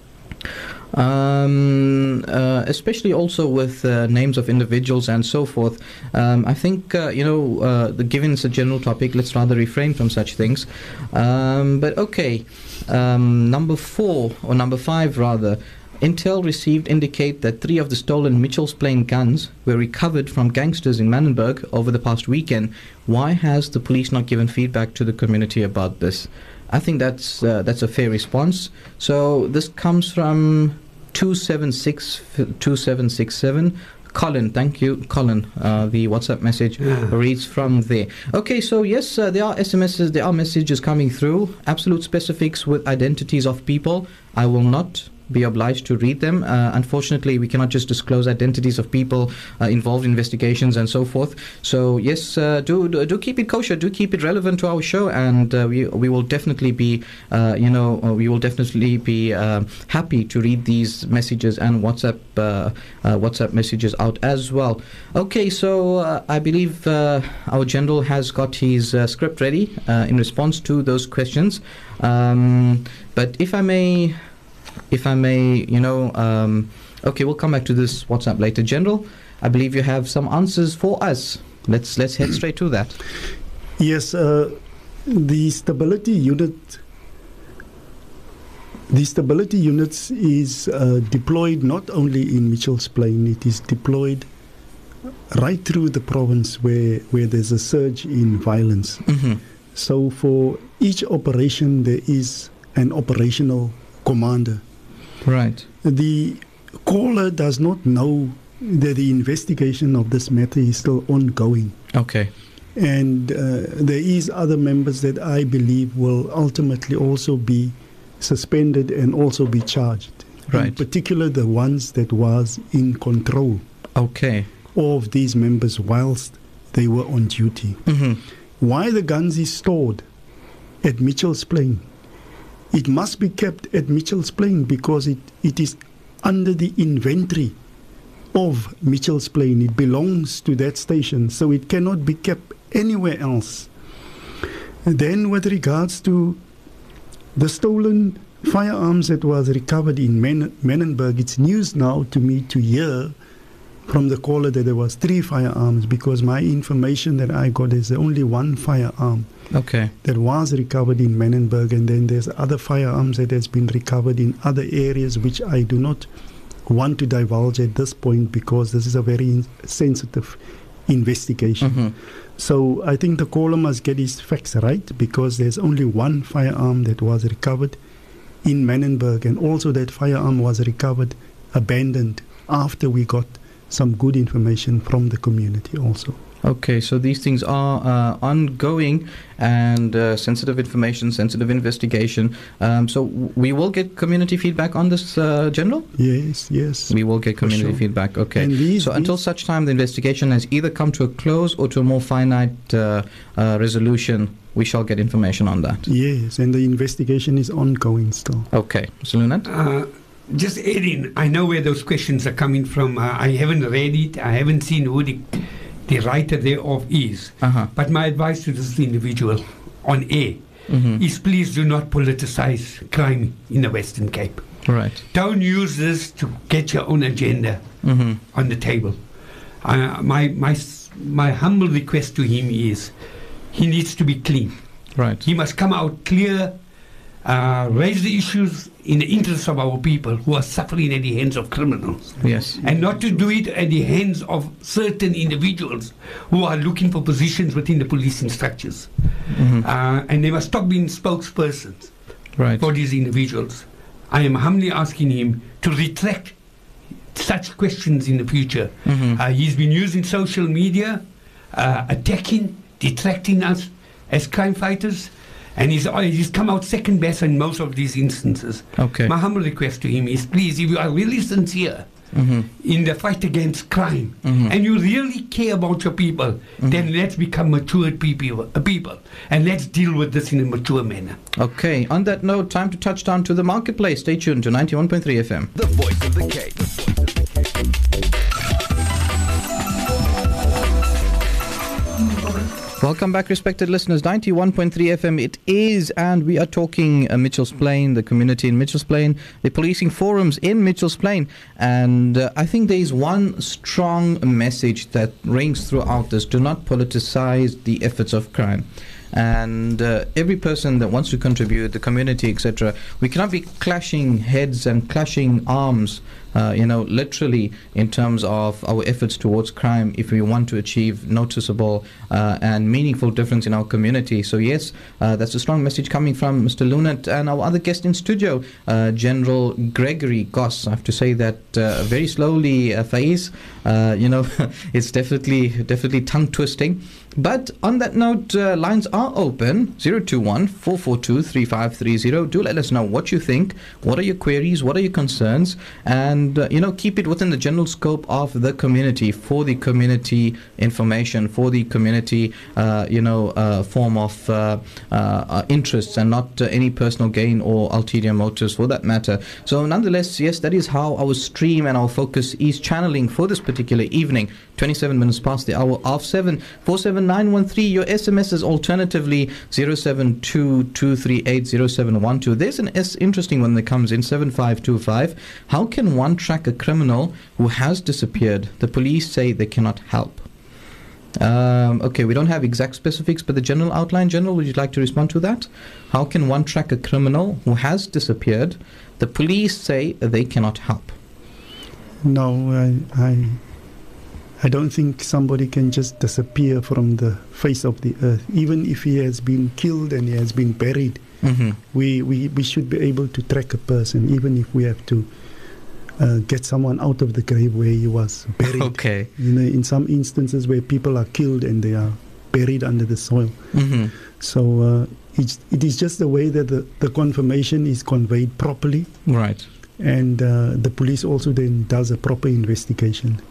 Um, uh, especially also with uh, names of individuals and so forth. Um, I think, uh, you know, uh, the, given it's a general topic, let's rather refrain from such things. Um, but okay, um, number four, or number five rather, Intel received indicate that three of the stolen Mitchell's Plain guns were recovered from gangsters in Manenberg over the past weekend. Why has the police not given feedback to the community about this? I think that's uh, that's a fair response. So this comes from two seven six two seven six seven. Colin, thank you, Colin. Uh, the WhatsApp message yeah. reads from there. Okay, so yes, uh, there are S M Ses, there are messages coming through. Absolute specifics with identities of people. I will not be obliged to read them. Uh, unfortunately, we cannot just disclose identities of people uh, involved in investigations and so forth. So yes, uh, do, do do keep it kosher, do keep it relevant to our show, and uh, we we will definitely be, uh, you know, uh, we will definitely be uh, happy to read these messages and WhatsApp uh, uh, WhatsApp messages out as well. Okay, so uh, I believe uh, our general has got his uh, script ready uh, in response to those questions. Um, but if I may. If I may, you know, um, okay, we'll come back to this WhatsApp later. General, I believe you have some answers for us. Let's let's head straight to that. Yes, uh, the stability unit, the stability units is uh, deployed not only in Mitchell's Plain. It is deployed right through the province where where there's a surge in violence. Mm-hmm. So for each operation, there is an operational commander. Right. The caller does not know that the investigation of this matter is still ongoing. Okay. And uh, there is other members that I believe will ultimately also be suspended and also be charged. Right. In particular, the ones that was in control. Okay. Of these members whilst they were on duty. Mm-hmm. Why the guns is stored at Mitchell's Plain? It must be kept at Mitchell's Plain because it, it is under the inventory of Mitchell's Plain. It belongs to that station, so it cannot be kept anywhere else. And then with regards to the stolen firearms that was recovered in Men- Menenberg, it's news now to me to hear from the caller that there was three firearms, because my information that I got is only one firearm. Okay. That was recovered in Menenberg, and then there's other firearms that has been recovered in other areas which I do not want to divulge at this point because this is a very sensitive investigation. Mm-hmm. So I think the caller must get his facts right, because there's only one firearm that was recovered in Menenberg, and also that firearm was recovered abandoned after we got some good information from the community also. Okay, so these things are uh, ongoing and uh, sensitive information, sensitive investigation. Um, so w- we will get community feedback on this, uh, General? Yes, yes. We will get community sure. feedback, okay. And these, so these until such time the investigation has either come to a close or to a more finite uh, uh, resolution, we shall get information on that. Yes, and the investigation is ongoing still. Okay, Mister Lunat? Uh, just adding, I know where those questions are coming from. Uh, I haven't read it. I haven't seen who the, the writer thereof is. Uh-huh. But my advice to this individual on air Mm-hmm. is please do not politicize crime in the Western Cape. Right. Don't use this to get your own agenda Mm-hmm. on the table. Uh, my, my, my humble request to him is he needs to be clean. Right. He must come out clear uh, raise the issues in the interest of our people who are suffering at the hands of criminals. Yes. And not to do it at the hands of certain individuals who are looking for positions within the policing structures. Mm-hmm. Uh, and they must stop being spokespersons Right. for these individuals. I am humbly asking him to retract such questions in the future. Mm-hmm. Uh, he's been using social media, uh, attacking, detracting us as crime fighters, and he's, uh, he's come out second best in most of these instances. Okay. My humble request to him is, please, if you are really sincere Mm-hmm. in the fight against crime, Mhm. and you really care about your people, Mm-hmm. then let's become matured people, uh, people, and let's deal with this in a mature manner. Okay. On that note, time to touch down to the marketplace. Stay tuned to ninety-one point three F M. The Voice of the Cape. Welcome back, respected listeners. ninety-one point three F M it is, and we are talking uh, Mitchell's Plain, the community in Mitchell's Plain, the policing forums in Mitchell's Plain. And uh, I think there is one strong message that rings throughout this: do not politicize the efforts of crime. And uh, every person that wants to contribute, the community, et cetera, we cannot be clashing heads and clashing arms, uh, you know, literally in terms of our efforts towards crime if we want to achieve noticeable uh, and meaningful difference in our community. So yes, uh, that's a strong message coming from Mister Lunat and our other guest in studio, uh, General Gregory Goss. I have to say that uh, very slowly, uh, Faiz, uh, you know, it's definitely, definitely tongue twisting. But on that note, uh, lines are open, zero two one, four four two, three five three zero. Do let us know what you think, what are your queries, what are your concerns, and, uh, you know, keep it within the general scope of the community, for the community information, for the community, uh, you know, uh, form of uh, uh, interests, and not uh, any personal gain or ulterior motives for that matter. So nonetheless, yes, that is how our stream and our focus is channeling for this particular evening. twenty-seven minutes past the hour of seven. four seven nine one three. Your S M S is alternatively zero seven two two three eight zero seven one two. There's an S interesting one that comes in, seven five two five. How can one track a criminal who has disappeared? The police say they cannot help. Um, okay, we don't have exact specifics, but the general outline. General, would you like to respond to that? How can one track a criminal who has disappeared? The police say they cannot help. No, I, I I don't think somebody can just disappear from the face of the earth. Even if he has been killed and he has been buried, Mm-hmm. we, we, we should be able to track a person, even if we have to uh, get someone out of the grave where he was buried. Okay. You know, in some instances where people are killed and they are buried under the soil. Mm-hmm. So uh, it's, it is just the way that the, the confirmation is conveyed properly, Right. and uh, the police also then does a proper investigation.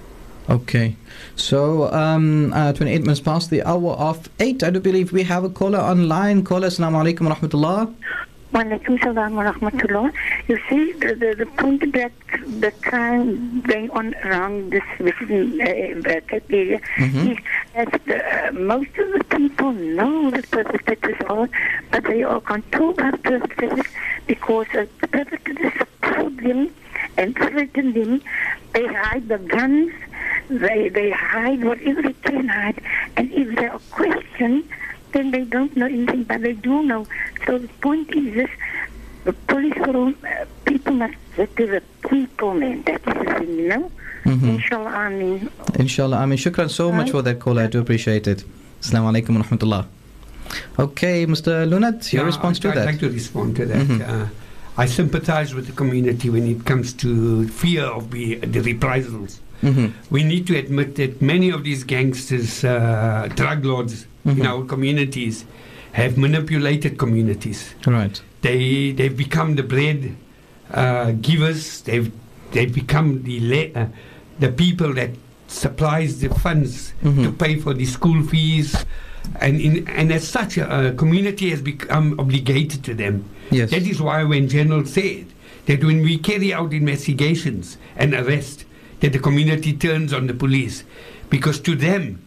Okay, so um, uh, twenty-eight minutes past the hour of eight. I do believe we have a caller online. Caller, assalamu alaikum wa rahmatullah. Walaikum salam wa rahmatullah. You see, the, the, the point that the crime going on around this within uh, Cape area Mhm. is that the, uh, most of the people know the perpetrators are, but they are controlled by perpetrators because uh, the perpetrators support them and threaten them. They hide the guns. They they hide whatever they can hide, and if they are questioned, then they don't know anything, but they do know. So the point is this: the police forum, uh, people must get to the people, man. That is the thing, you know. Mhm. Inshallah, I mean. Inshallah, I mean, shukran so much for that caller. I do appreciate it. Assalamu alaikum wa rahmatullah. Okay, Mister Lunat, your Yeah, response I'd, to I'd that? like to respond to that. Mhm. Uh, I sympathize with the community when it comes to fear of the, the reprisals. Mm-hmm. We need to admit that many of these gangsters, uh, drug lords Mhm. in our communities, have manipulated communities. Right. They they've become the bread uh, givers. They've they've become the le- uh, the people that supplies the funds Mhm. to pay for the school fees, and in and as such, a, a community has become obligated to them. Yes. That is why when General said that when we carry out investigations and arrest, that the community turns on the police, because to them,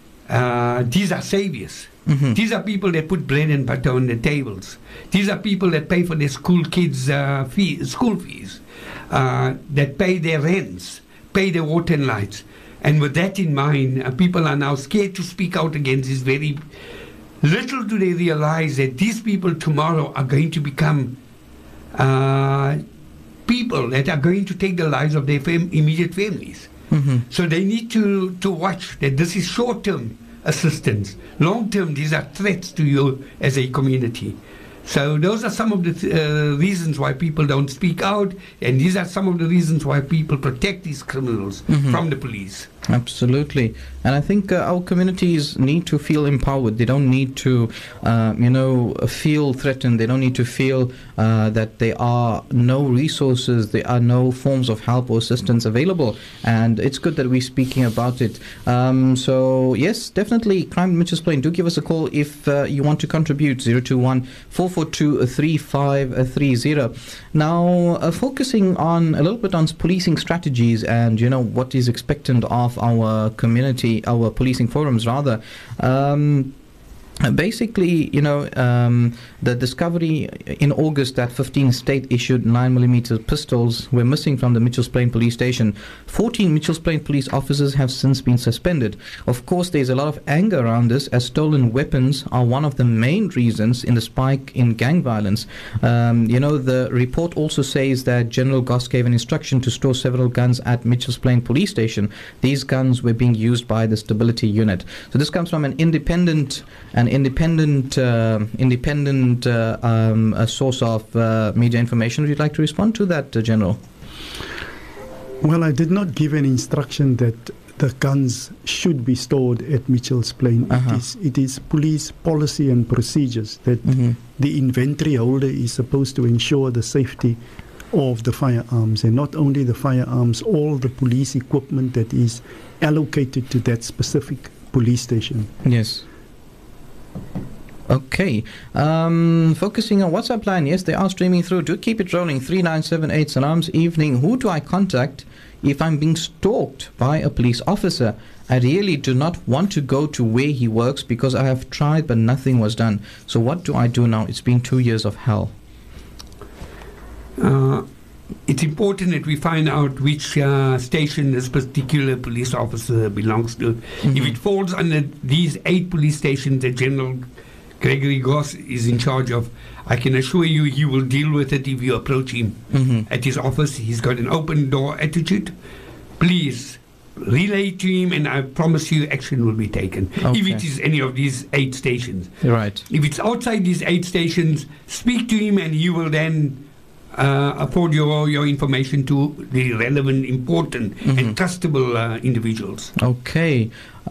uh, these are saviors. Mhm. These are people that put bread and butter on the tables. These are people that pay for their school kids' uh, fee, school fees, uh, that pay their rents, pay their water and lights. And with that in mind, uh, people are now scared to speak out against these very Little do they realize that these people tomorrow are going to become uh, people that are going to take the lives of their fam- immediate families. Mm-hmm. So they need to, to watch that this is short-term assistance. Long-term, these are threats to you as a community. So those are some of the th- uh, reasons why people don't speak out, and these are some of the reasons why people protect these criminals Mhm. from the police. Absolutely. And I think uh, our communities need to feel empowered. They don't need to, uh, you know, feel threatened. They don't need to feel uh, that there are no resources, there are no forms of help or assistance available. And it's good that we're speaking about it. Um, so, yes, definitely, Crime Mitchell's Plain, do give us a call if uh, you want to contribute. zero two one, four four two, three five three zero. Now, uh, focusing on a little bit on policing strategies and, you know, what is expected of our community, our policing forums rather. Um, Basically, you know, um, the discovery in August that fifteen state-issued nine millimeter pistols were missing from the Mitchells Plain police station. fourteen Mitchells Plain police officers have since been suspended. Of course, there's a lot of anger around this, as stolen weapons are one of the main reasons in the spike in gang violence. Um, you know, the report also says that General Goss gave an instruction to store several guns at Mitchells Plain police station. These guns were being used by the stability unit. So this comes from an independent an independent uh, independent uh, um, a source of uh, media information. Would you like to respond to that, uh, General? Well, I did not give an instruction that the guns should be stored at Mitchells Plain. Uh-huh. It is it is police policy and procedures that Mm-hmm. the inventory holder is supposed to ensure the safety of the firearms, and not only the firearms, all the police equipment that is allocated to that specific police station. Yes. Okay. Um, focusing on WhatsApp line, yes, they are streaming through. Do keep it rolling. three nine seven eight. Salam's evening. Who do I contact if I'm being stalked by a police officer? I really do not want to go to where he works because I have tried but nothing was done. So what do I do now? It's been two years of hell. Uh, it's important that we find out which uh, station this particular police officer belongs to. Mm-hmm. If it falls under these eight police stations that General Gregory Goss is in charge of, I can assure you he will deal with it if you approach him Mm-hmm. at his office. He's got an open door attitude. Please relay to him, and I promise you action will be taken. Okay. If it is any of these eight stations. Right. If it's outside these eight stations, speak to him and he will then uh, afford your, your information to the relevant, important Mhm. and trustable uh, individuals. Okay.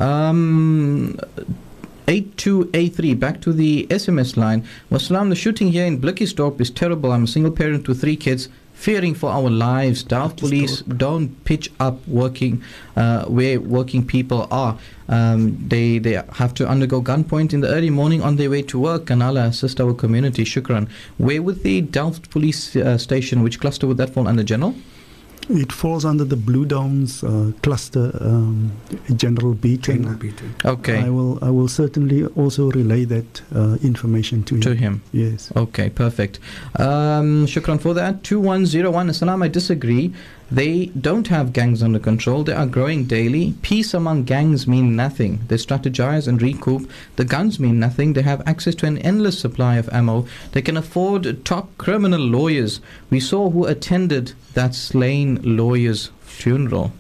Um, eight two eight three, back to the S M S line. Wassalam, the shooting here in Blickisdorp is terrible. I'm a single parent with three kids, fearing for our lives. Delft police don't pitch up working uh, where working people are. Um, they they have to undergo gunpoint in the early morning on their way to work. And Allah assist our community. Shukran. Where would the Delft police uh, station, which cluster would that fall under, General? It falls under the Blue Downs uh, cluster, um, General Beaton. General Peter. Okay. I will I will certainly also relay that uh, information to him. To him. Yes. Okay, perfect. Um, shukran for that. two one zero one. Assalam, I disagree. They don't have gangs under control. They are growing daily. Peace among gangs mean nothing. They strategize and recoup. The guns mean nothing. They have access to an endless supply of ammo. They can afford top criminal lawyers. We saw who attended that slain lawyer's funeral.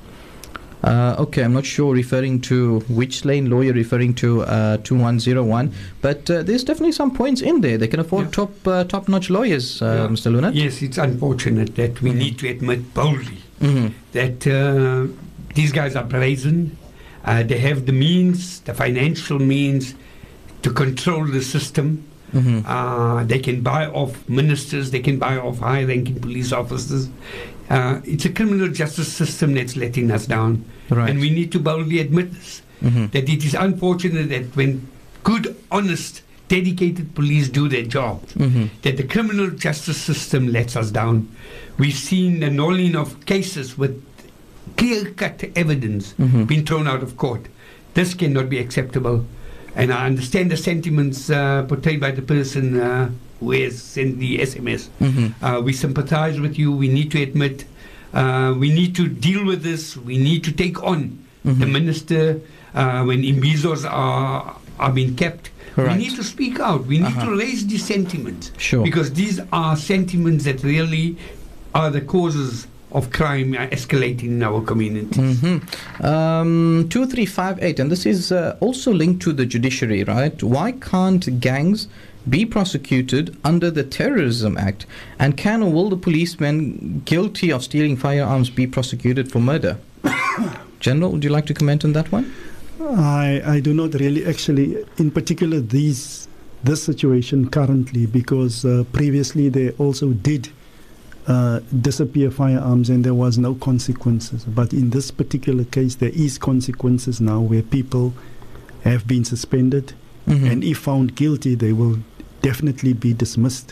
Uh, okay, I'm not sure referring to which slain lawyer referring to uh, two one zero one, but uh, there's definitely some points in there. They can afford Yeah. top uh, top notch lawyers, uh, Yeah. Mister Lunat. Yes, it's unfortunate that we Mhm. need to admit boldly Mm-hmm. that uh, these guys are brazen. Uh, they have the means, the financial means, to control the system. Mm-hmm. Uh, they can buy off ministers, they can buy off high-ranking police officers. Uh, it's a criminal justice system that's letting us down. Right. And we need to boldly admit this, Mm-hmm. that it is unfortunate that when good, honest, dedicated police do their job, Mm-hmm. that the criminal justice system lets us down. We've seen the annulling of cases with clear-cut evidence Mhm. being thrown out of court. This cannot be acceptable. And I understand the sentiments uh, portrayed by the person uh, who has sent the S M S. Mm-hmm. Uh, we sympathize with you. We need to admit, uh, we need to deal with this. We need to take on Mhm. the minister uh, when imbizos are, are being kept. Right. We need to speak out. We need Uh-huh. to raise these sentiments. Sure. Because these are sentiments that really are the causes of crime uh, escalating in our communities. Mm-hmm. Um, two three five eight, and this is uh, also linked to the judiciary, right? Why can't gangs be prosecuted under the Terrorism Act? And can or will the policemen guilty of stealing firearms be prosecuted for murder? General, would you like to comment on that one? I, I do not really actually, in particular, these this situation currently, because uh, previously they also did uh, disappear firearms and there was no consequences. But in this particular case, there is consequences now where people have been suspended, Mm-hmm. and if found guilty, they will definitely be dismissed.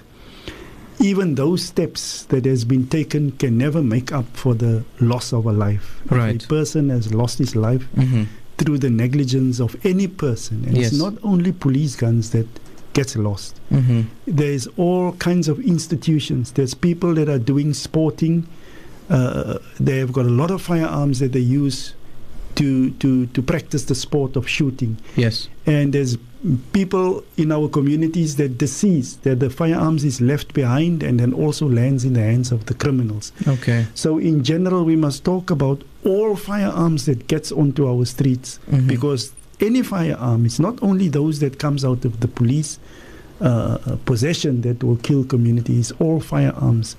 Even those steps that has been taken can never make up for the loss of a life. Right. If a person has lost his life Mm-hmm. through the negligence of any person, and Yes. it's not only police guns that gets lost. Mm-hmm. There's all kinds of institutions. There's people that are doing sporting. Uh, they've got a lot of firearms that they use to, to, to practice the sport of shooting. Yes. And there's people in our communities that deceased, that the firearms is left behind and then also lands in the hands of the criminals. Okay. So in general, we must talk about all firearms that gets onto our streets, Mhm. because any firearm, it's not only those that comes out of the police uh, possession that will kill communities, all firearms.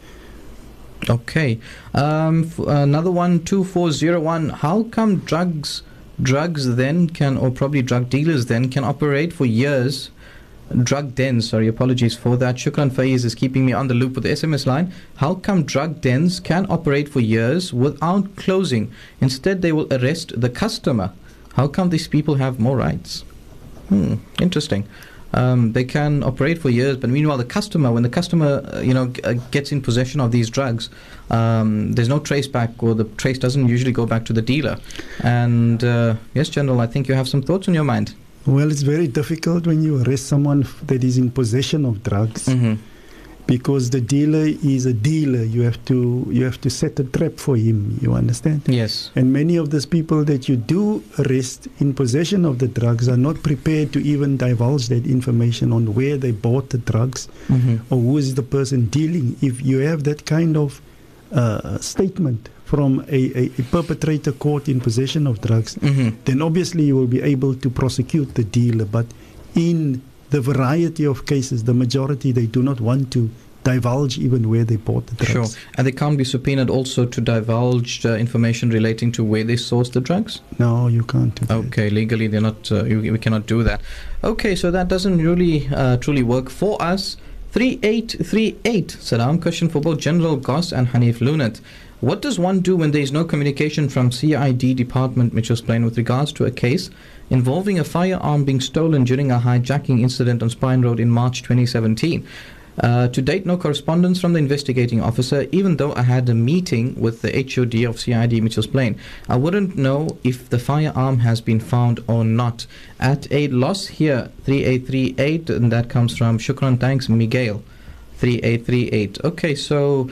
Okay. Um, f- another one, two four zero one. How come drugs, drugs then can, or probably drug dealers then, can operate for years? Drug dens, sorry, apologies for that. Shukran Faiz is keeping me on the loop with the S M S line. How come drug dens can operate for years without closing? Instead, they will arrest the customer. How come these people have more rights? Hmm, interesting. Um, they can operate for years, but meanwhile, the customer, when the customer, uh, you know, g- uh, gets in possession of these drugs, um, there's no trace back, or the trace doesn't usually go back to the dealer. And uh, yes, General, I think you have some thoughts on your mind. Well, it's very difficult when you arrest someone f- that is in possession of drugs, Mm-hmm. because the dealer is a dealer. You have to you have to set a trap for him. You understand? Yes. And many of these people that you do arrest in possession of the drugs are not prepared to even divulge that information on where they bought the drugs Mm-hmm. or who is the person dealing. If you have that kind of uh, statement from a, a, a perpetrator caught in possession of drugs, Mm-hmm. then obviously you will be able to prosecute the dealer. But in the variety of cases, the majority, they do not want to divulge even where they bought the drugs. Sure. And they can't be subpoenaed also to divulge uh, information relating to where they sourced the drugs? No, you can't do that. Okay, legally they're not, uh, we, we cannot do that. Okay, so that doesn't really uh, truly work for us. three eight three eight, Salam, question for both General Goss and Hanif Lunat. What does one do when there is no communication from C I D Department Mitchells Plain with regards to a case involving a firearm being stolen during a hijacking incident on Spine Road in March twenty seventeen? Uh, to date, no correspondence from the investigating officer, even though I had a meeting with the H O D of C I D Mitchells Plain. I wouldn't know if the firearm has been found or not. At a loss here, three eight three eight, and that comes from Shukran, thanks, Miguel. three eight three eight. Okay, so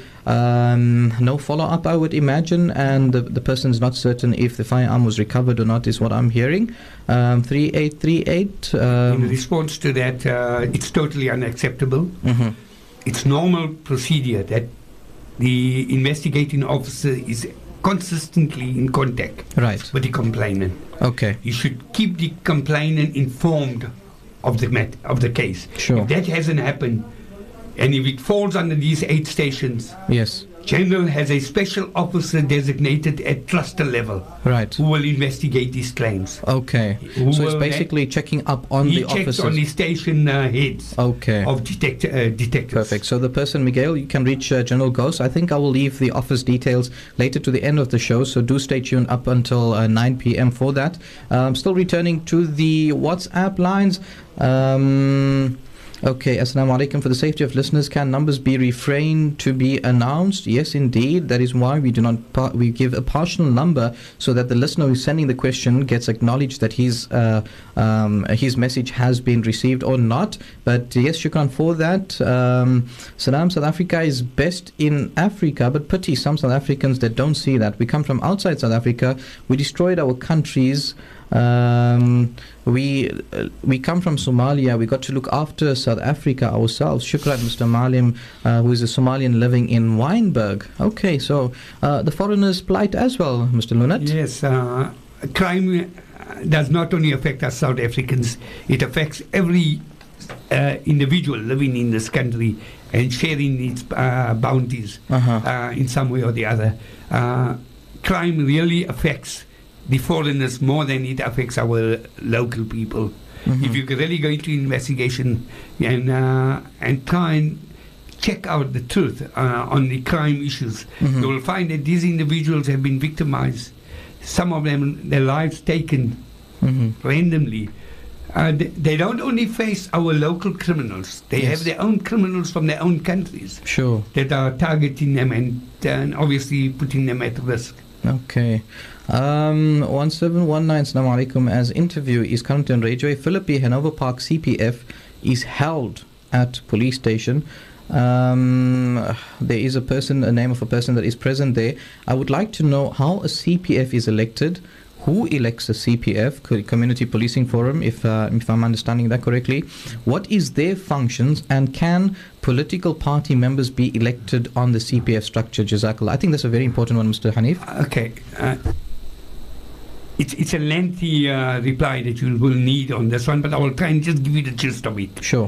um, no follow-up, I would imagine, and the, the person's not certain if the firearm was recovered or not, is what I'm hearing. Um, three eight three eight. In Um, response to that, uh, it's totally unacceptable. mhm. It's normal procedure that the investigating officer is consistently in contact Right. with the complainant. Okay. You should keep the complainant informed of the mat- of the case. Sure. If that hasn't happened, and if it falls under these eight stations, Yes. General has a special officer designated at cluster level Right. who will investigate these claims. Okay. Who So it's will basically checking up on he the checks officers. on the station uh, heads Okay. of detect- uh, detectives. Perfect. So the person, Miguel, you can reach uh, General Ghost. I think I will leave the office details later to the end of the show, so do stay tuned up until uh, nine p.m. for that. Um, still returning to the WhatsApp lines. Um, okay, Assalamu alaikum. For the safety of listeners, can numbers be refrained to be announced? Yes, indeed. That is why we do not par- we give a partial number so that the listener who's sending the question gets acknowledged that his uh, um, his message has been received or not. But yes, shukran for that. Um, Salam, South Africa is best in Africa, but pity some South Africans that don't see that. We come from outside South Africa. We destroyed our countries. Um, we uh, we come from Somalia. We got to look after South Africa ourselves. Shukran, Mister Malim, uh, who is a Somalian living in Wynberg. Okay, so uh, the foreigners' plight as well, Mister Lunat. Yes, uh, crime does not only affect us South Africans, it affects every uh, individual living in this country and sharing its uh, bounties Uh-huh. uh, in some way or the other. Uh, crime really affects the foreigners more than it affects our local people. Mhm. If you could really go into investigation and uh, and try and check out the truth uh, on the crime issues, Mhm. you will find that these individuals have been victimized. Some of them, their lives taken Mm-hmm. randomly. Uh, they, they don't only face our local criminals, they Yes. have their own criminals from their own countries Sure. that are targeting them and, uh, and obviously putting them at risk. Okay. Um, one seven one nine, Assalamu alaikum. As interview is currently on radio. Philippi Hanover Park C P F is held at police station. Um, there is a person, a name of a person that is present there. I would like to know how a C P F is elected. Who elects a C P F, Co- Community Policing Forum, if uh, if I'm understanding that correctly? What is their functions, and can political party members be elected on the C P F structure? Jazakallah. I think that's a very important one, Mister Hanif. Okay. Uh, it's, it's a lengthy uh, reply that you will need on this one, but I will try and just give you the gist of it. Sure.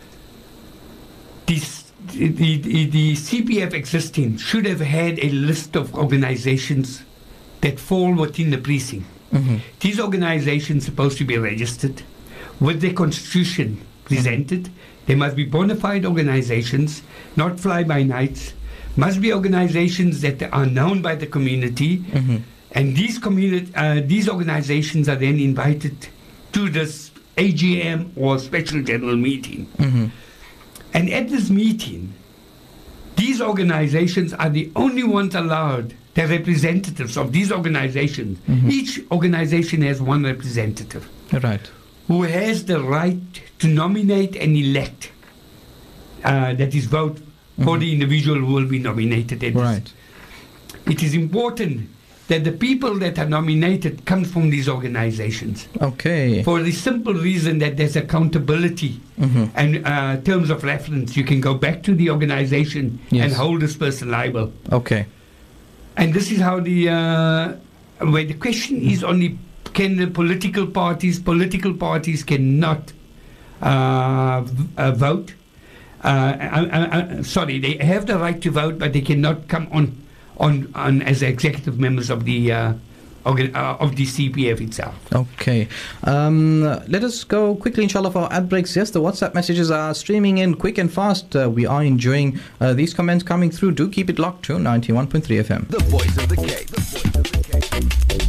This, the, the, the C P F existing should have had a list of organizations that fall within the precinct. Mm-hmm. These organizations are supposed to be registered with their constitution presented. They must be bona fide organizations, not fly-by-nights. Must be organizations that are known by the community. Mm-hmm. And these communi- uh, these organizations are then invited to this A G M or special general meeting. Mm-hmm. And at this meeting, these organizations are the only ones allowed. The representatives of these organizations. Mhm. Each organization has one representative Right. who has the right to nominate and elect. Uh, that is, vote for Mhm. the individual who will be nominated. At this. Right. It is important that the people that are nominated come from these organizations, Okay. for the simple reason that there's accountability. Mm-hmm. And uh, terms of reference, you can go back to the organization Yes. and hold this person liable. Okay. And this is how the, uh, where the question is only, can the political parties, political parties cannot uh, v- uh, vote. Uh, uh, uh, uh, sorry, they have the right to vote, but they cannot come on, on, on as executive members of the, uh, organ- uh, of the C P F itself. Okay. Um, let us go quickly, inshallah, for our ad breaks. Yes, the WhatsApp messages are streaming in quick and fast. Uh, we are enjoying uh, these comments coming through. Do keep it locked to ninety-one point three F M. The Voice of the Cape. The Voice of the Cape.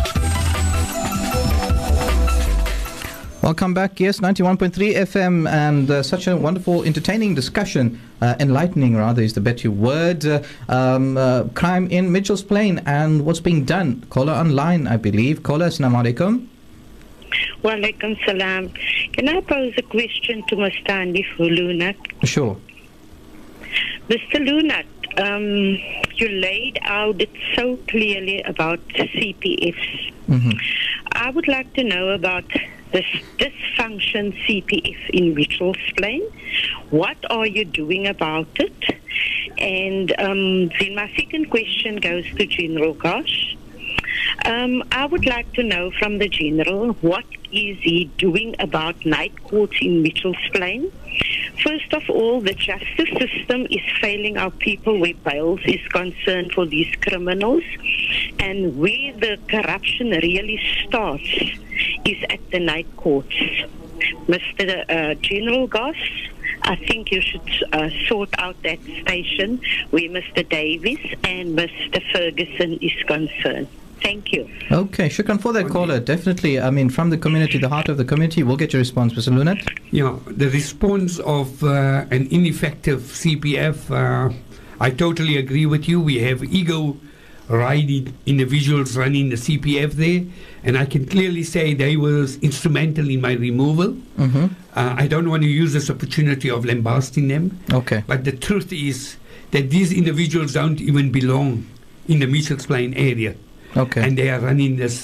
Welcome back. Yes, ninety-one point three F M, and uh, such a wonderful, entertaining discussion. Uh, enlightening, rather, is the better word. Uh, um, uh, crime in Mitchell's Plain and what's being done. Caller online, I believe. Caller, assalamu alaikum. Wa alaikum salam. Can I pose a question to Mister Hanif Lunat? Sure. Mister Lunat, um, you laid out it so clearly about C P Fs. Mm-hmm. I would like to know about this dysfunction C P F in Mitchell's Plain. What are you doing about it? And um, then my second question goes to General Gosh. Um, I would like to know from the General, what is he doing about night courts in Mitchell's Plain? First of all, the justice system is failing our people where bails is concerned for these criminals. And where the corruption really starts is at the night courts. Mister Uh, General Goss, I think you should uh, sort out that station where Mister Davis and Mister Ferguson is concerned. Thank you. Okay, shukran for that caller. Definitely, I mean, from the community, the heart of the community, we'll get your response, Mister Lunat. Yeah, the response of uh, an ineffective C P F, uh, I totally agree with you. We have ego riding individuals running the C P F there, and I can clearly say they were instrumental in my removal. Mm-hmm. Uh, I don't want to use this opportunity of lambasting them, Okay. but the truth is that these individuals don't even belong in the Mitchell's Plain area. Okay. And they are running this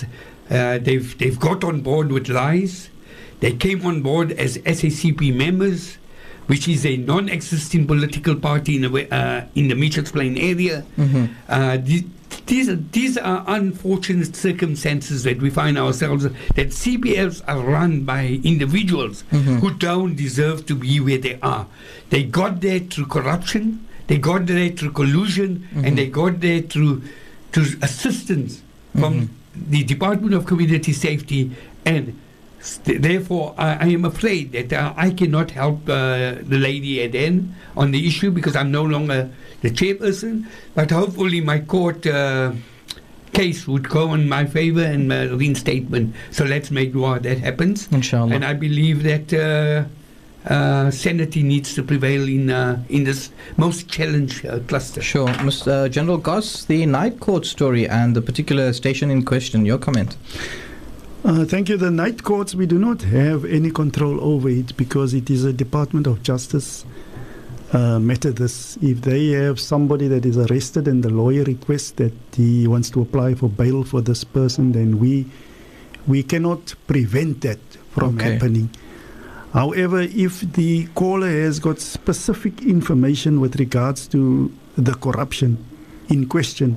Uh, they've they've got on board with lies. They came on board as S A C P members, which is a non-existing political party in the uh, in the Mitchells Plain area. Mm-hmm. Uh, the, These are, these are unfortunate circumstances that we find ourselves, that C P Fs are run by individuals Mm-hmm. who don't deserve to be where they are. They got there through corruption, they got there through collusion, Mhm. and they got there through, through assistance from Mhm. the Department of Community Safety, and st- therefore I, I am afraid that uh, I cannot help uh, the lady at end on the issue because I'm no longer the chairperson, but hopefully my court uh, case would go in my favor and uh, reinstatement. So let's make sure that happens. Inshallah. And I believe that uh, uh, sanity needs to prevail in uh, in this most challenged uh, cluster. Sure. Mister General Goss, the night court story and the particular station in question, your comment. Uh, thank you. The night courts, we do not have any control over it because it is a Department of Justice uh, matter. This, if they have somebody that is arrested and the lawyer requests that he wants to apply for bail for this person, then we we cannot prevent that from Okay. happening. However, if the caller has got specific information with regards to the corruption in question,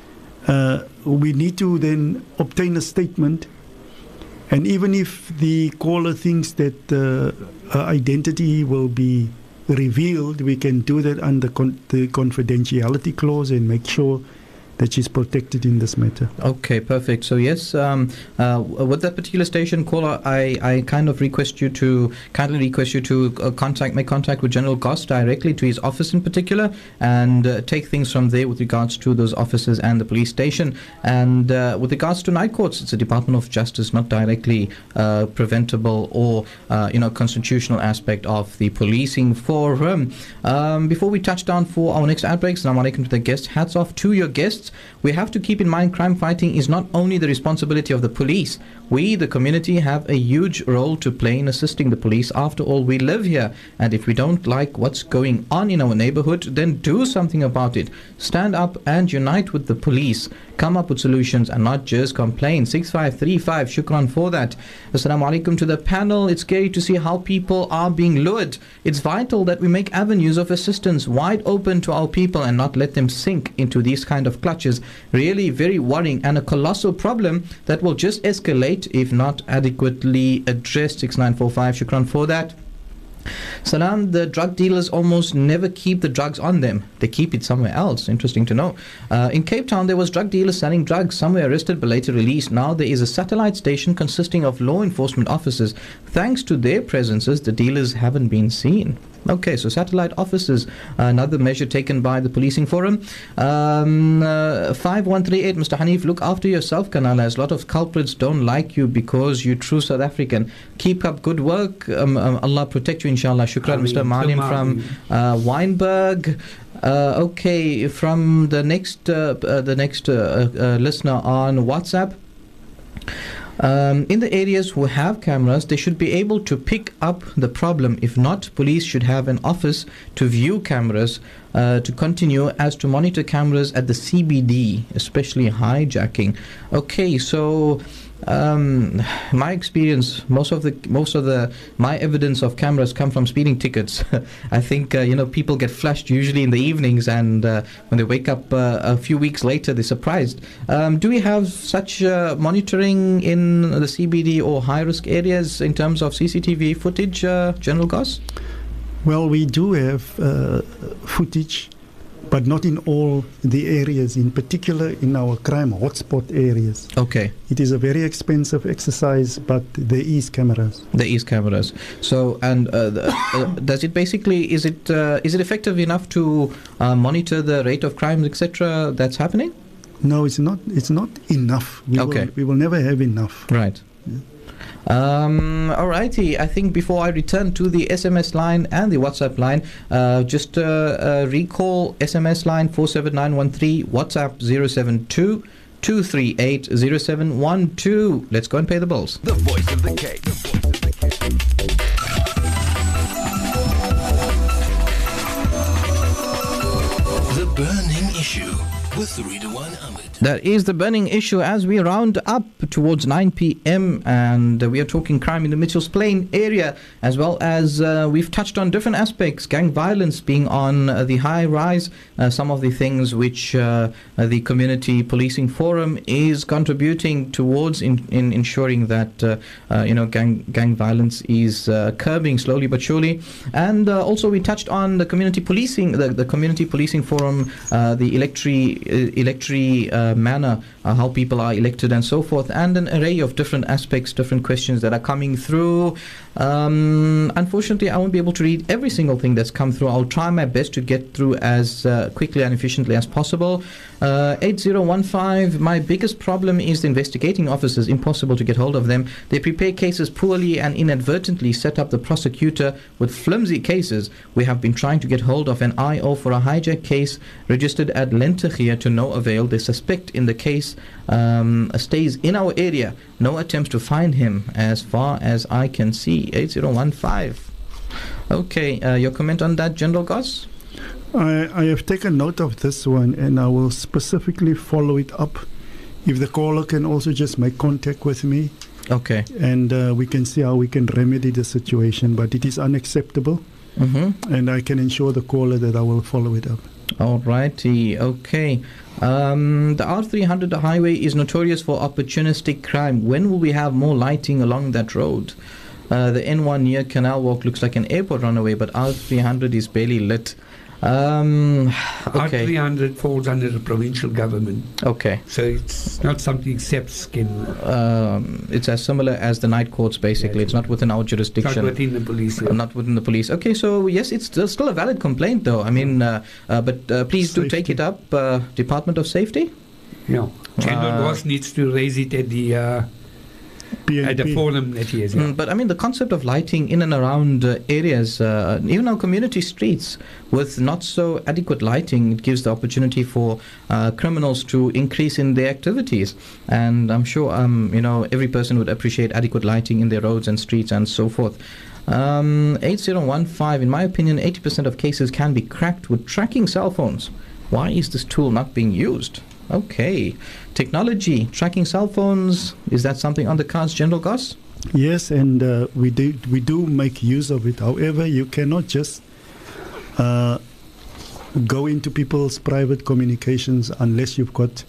uh, we need to then obtain a statement. And even if the caller thinks that uh, her identity will be revealed, we can do that under con- the confidentiality clause and make sure that she's protected in this matter. Okay, perfect. So yes, um, uh, with that particular station caller, I, I kind of request you to kindly request you to uh, contact make contact with General Goss directly to his office in particular, and uh, take things from there with regards to those officers and the police station. And uh, with regards to night courts, it's a Department of Justice, not directly uh, preventable or uh, you know constitutional aspect of the policing forum. Um, before we touch down for our next outbreak, Assalamu alaikum to the guests. Hats off to your guests. We have to keep in mind crime fighting is not only the responsibility of the police. We, the community, have a huge role to play in assisting the police. After all, we live here, and if we don't like what's going on in our neighborhood, then do something about it. Stand up and unite with the police. Come up with solutions and not just complain. six five three five, shukran for that. Assalamu alaikum to the panel. It's scary to see how people are being lured. It's vital that we make avenues of assistance wide open to our people and not let them sink into these kind of clutches. Really very worrying and a colossal problem that will just escalate if not adequately addressed. Six nine four five, shukran for that. Salam, the drug dealers almost never keep the drugs on them. They keep it somewhere else. Interesting to know. Uh, in Cape Town, there was drug dealers selling drugs. Some were arrested but later released. Now there is a satellite station consisting of law enforcement officers. Thanks to their presences, the dealers haven't been seen. Okay, so satellite officers, uh, another measure taken by the policing forum. Um, uh, five one three eight, Mister Hanif, look after yourself, Kanala, as a lot of culprits don't like you because you're true South African. Keep up good work. Um, um, Allah protect you, inshallah. Shukran, Ameen. Mister Malim from uh, Weinberg. Uh, okay, from the next uh, uh, the next uh, uh, listener on WhatsApp. Um, in the areas who have cameras, they should be able to pick up the problem. If not, police should have an office to view cameras, uh, to continue as to monitor cameras at the C B D, especially hijacking. Okay, so um, my experience, most of the most of the my evidence of cameras come from speeding tickets. I think uh, you know people get flashed usually in the evenings, and uh, when they wake up uh, a few weeks later, they're surprised. Um, do we have such uh, monitoring in the C B D or high risk areas in terms of C C T V footage, uh, General Goss? Well, we do have uh, footage, but not in all the areas, in particular in our crime hotspot areas. Okay. It is a very expensive exercise, but there is cameras. There is cameras. So, and uh, the, uh, does it basically, is it uh, is it effective enough to uh, monitor the rate of crimes, et cetera, that's happening? No, it's not. It's not enough. We Okay. Will, we will never have enough. Right. Um, alrighty, I think before I return to the S M S line and the WhatsApp line, uh, just uh, uh, recall S M S line four seven nine one three, WhatsApp zero seven two, two three eight, zero seven one two. Let's go and pay the bills. The voice of the Cape. The burning issue with Ridwan Ahmed. That is the burning issue as we round up towards nine p.m. and uh, we are talking crime in the Mitchells Plain area, as well as uh, we've touched on different aspects, gang violence being on uh, the high rise, uh, some of the things which uh, uh, the Community Policing Forum is contributing towards in, in ensuring that uh, uh, you know gang gang violence is uh, curbing slowly but surely. And uh, also we touched on the community policing, the, the Community Policing Forum, uh, the electory electory uh, manner, uh, how people are elected and so forth, and an array of different aspects, different questions that are coming through. Um, unfortunately, I won't be able to read every single thing that's come through. I'll try my best to get through as uh, quickly and efficiently as possible. Uh, eight zero one five, my biggest problem is the investigating officers. Impossible to get hold of them. They prepare cases poorly and inadvertently set up the prosecutor with flimsy cases. We have been trying to get hold of an I O for a hijack case registered at Lenteghier to no avail. The suspect in the case um, stays in our area. No attempts to find him as far as I can see. eight zero one five. Okay, uh, your comment on that, General Goss? I, I have taken note of this one and I will specifically follow it up. If the caller can also just make contact with me. Okay. And uh, we can see how we can remedy the situation. But it is unacceptable. Mm-hmm. And I can ensure the caller that I will follow it up. All righty. Okay. Um, the R three hundred highway is notorious for opportunistic crime. When will we have more lighting along that road? Uh, the N one near Canal Walk looks like an airport runaway, but R three hundred is barely lit. Um, okay. R three hundred falls under the provincial government. Okay. So it's not something S E P S can... Um, it's as similar as the night courts, basically. Yes. It's not within our jurisdiction. Not within the police. Yeah. Uh, not within the police. Okay, so yes, it's still, still a valid complaint, though. I mean, uh, uh, but uh, please Safety. do take it up. Uh, Department of Safety? Yeah. General Uh, Goss needs to raise it at the... Uh, P N P. At the forum that he has. Yeah. Mm, but I mean, the concept of lighting in and around uh, areas, uh, even our community streets, with not so adequate lighting, it gives the opportunity for uh, criminals to increase in their activities. And I'm sure, um, you know, every person would appreciate adequate lighting in their roads and streets and so forth. Um, eight zero one five, in my opinion, eighty percent of cases can be cracked with tracking cell phones. Why is this tool not being used? Okay. Technology, tracking cell phones, is that something on the cards, General Goss? Yes, and uh, we do we do make use of it. However, you cannot just uh, go into people's private communications unless you've got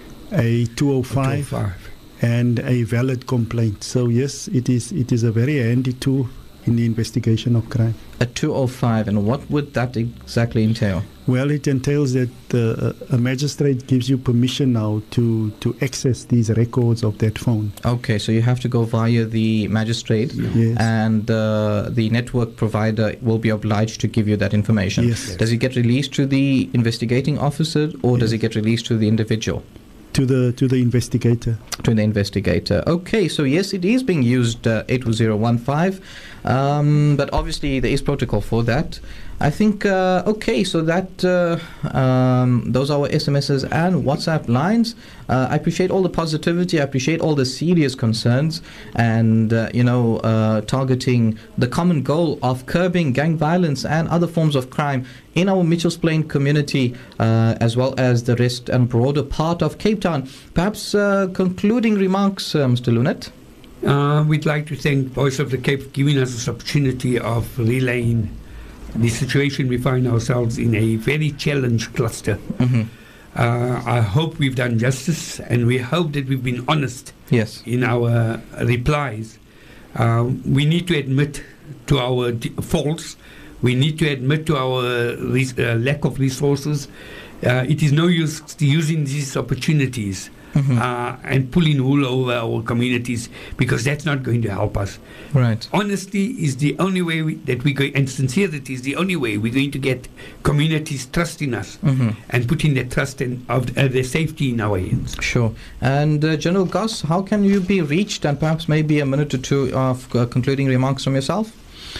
a two oh five, two oh five and a valid complaint. So yes, it is it is a very handy tool in the investigation of crime. A two oh five, and what would that exactly entail? Well, it entails that uh, a magistrate gives you permission now to, to access these records of that phone. Okay, so you have to go via the magistrate, Yes. and uh, the network provider will be obliged to give you that information. Yes. Does it get released to the investigating officer, or does Yes. it get released to the individual? To the to the investigator. To the investigator. Okay, so yes, it is being used, uh, eight zero one five, um, but obviously there is protocol for that. I think, uh, okay, so that uh, um, those are our S M Ses and WhatsApp lines. Uh, I appreciate all the positivity. I appreciate all the serious concerns and, uh, you know, uh, targeting the common goal of curbing gang violence and other forms of crime in our Mitchells Plain community, uh, as well as the rest and broader part of Cape Town. Perhaps uh, concluding remarks, uh, Mister Lunet? Uh, we'd like to thank Voice of the Cape for giving us this opportunity of relaying the situation we find ourselves in, a very challenged cluster. Mm-hmm. Uh, I hope we've done justice, and we hope that we've been honest Yes. in our replies. Uh, we need to admit to our d- faults. We need to admit to our res- uh, lack of resources. Uh, it is no use using these opportunities Mm-hmm. uh, and pulling wool over our communities, because that's not going to help us. Right. Honesty is the only way we, that we go, and sincerity is the only way we're going to get communities trusting us Mm-hmm. and putting their trust and of uh, their safety in our hands. Sure. And uh, General Goss, how can you be reached, and perhaps maybe a minute or two of uh, concluding remarks from yourself?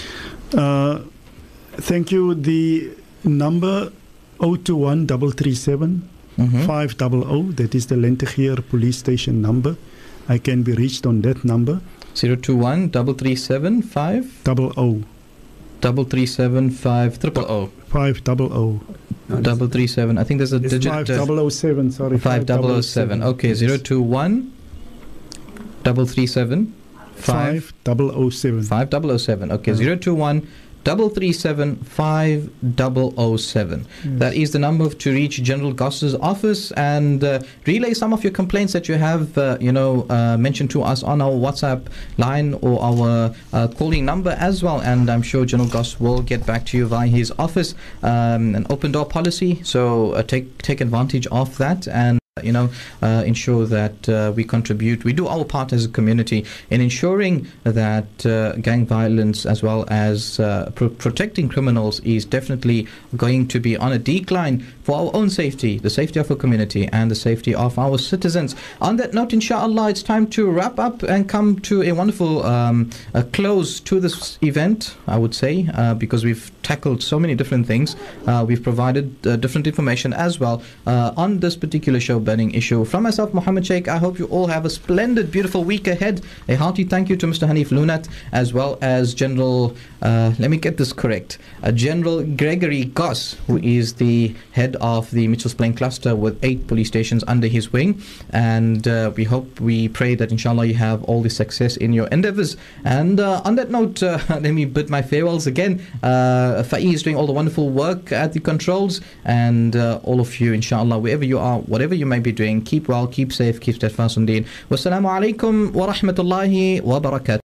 Uh, thank you. The number zero two one three three seven Mm-hmm. five zero zero, that is the Lenteghier police station number. I can be reached on that number. zero two one three three seven five Double O. double three seven five triple O. Five double O. No, Double three seven. I think there's a It's digit. five uh, double oh seven, sorry. Five double oh seven. Okay, Yes. zero two one double three seven five Five double oh seven. five double oh seven. Okay, zero two one double three seven five double oh seven. That is the number to reach General Goss's office and uh, relay some of your complaints that you have, uh, you know, uh, mentioned to us on our WhatsApp line or our uh, calling number as well. And I'm sure General Goss will get back to you via his office. Um, an open door policy, so uh, take take advantage of that and. You know, uh, ensure that uh, we contribute, we do our part as a community in ensuring that uh, gang violence as well as uh, pro- protecting criminals is definitely going to be on a decline for our own safety, the safety of our community and the safety of our citizens. On that note, inshallah, it's time to wrap up and come to a wonderful um, a close to this event, I would say, uh, because we've tackled so many different things. Uh, we've provided uh, different information as well uh, on this particular show, Burning Issue. From myself, Muhammad Sheikh, I hope you all have a splendid, beautiful week ahead. A hearty thank you to Mister Hanif Lunat, as well as General, uh, let me get this correct, uh, General Gregory Goss, who is the head of the Mitchells Plain cluster with eight police stations under his wing. And uh, we hope, we pray that inshallah you have all the success in your endeavors. And uh, on that note, uh, let me bid my farewells again. Uh, Faiz is doing all the wonderful work at the controls, and uh, all of you, inshallah, wherever you are, whatever you may be doing, keep well, keep safe, keep steadfast on deen. Wassalamu alaikum wa rahmatullahi wa barakatuh.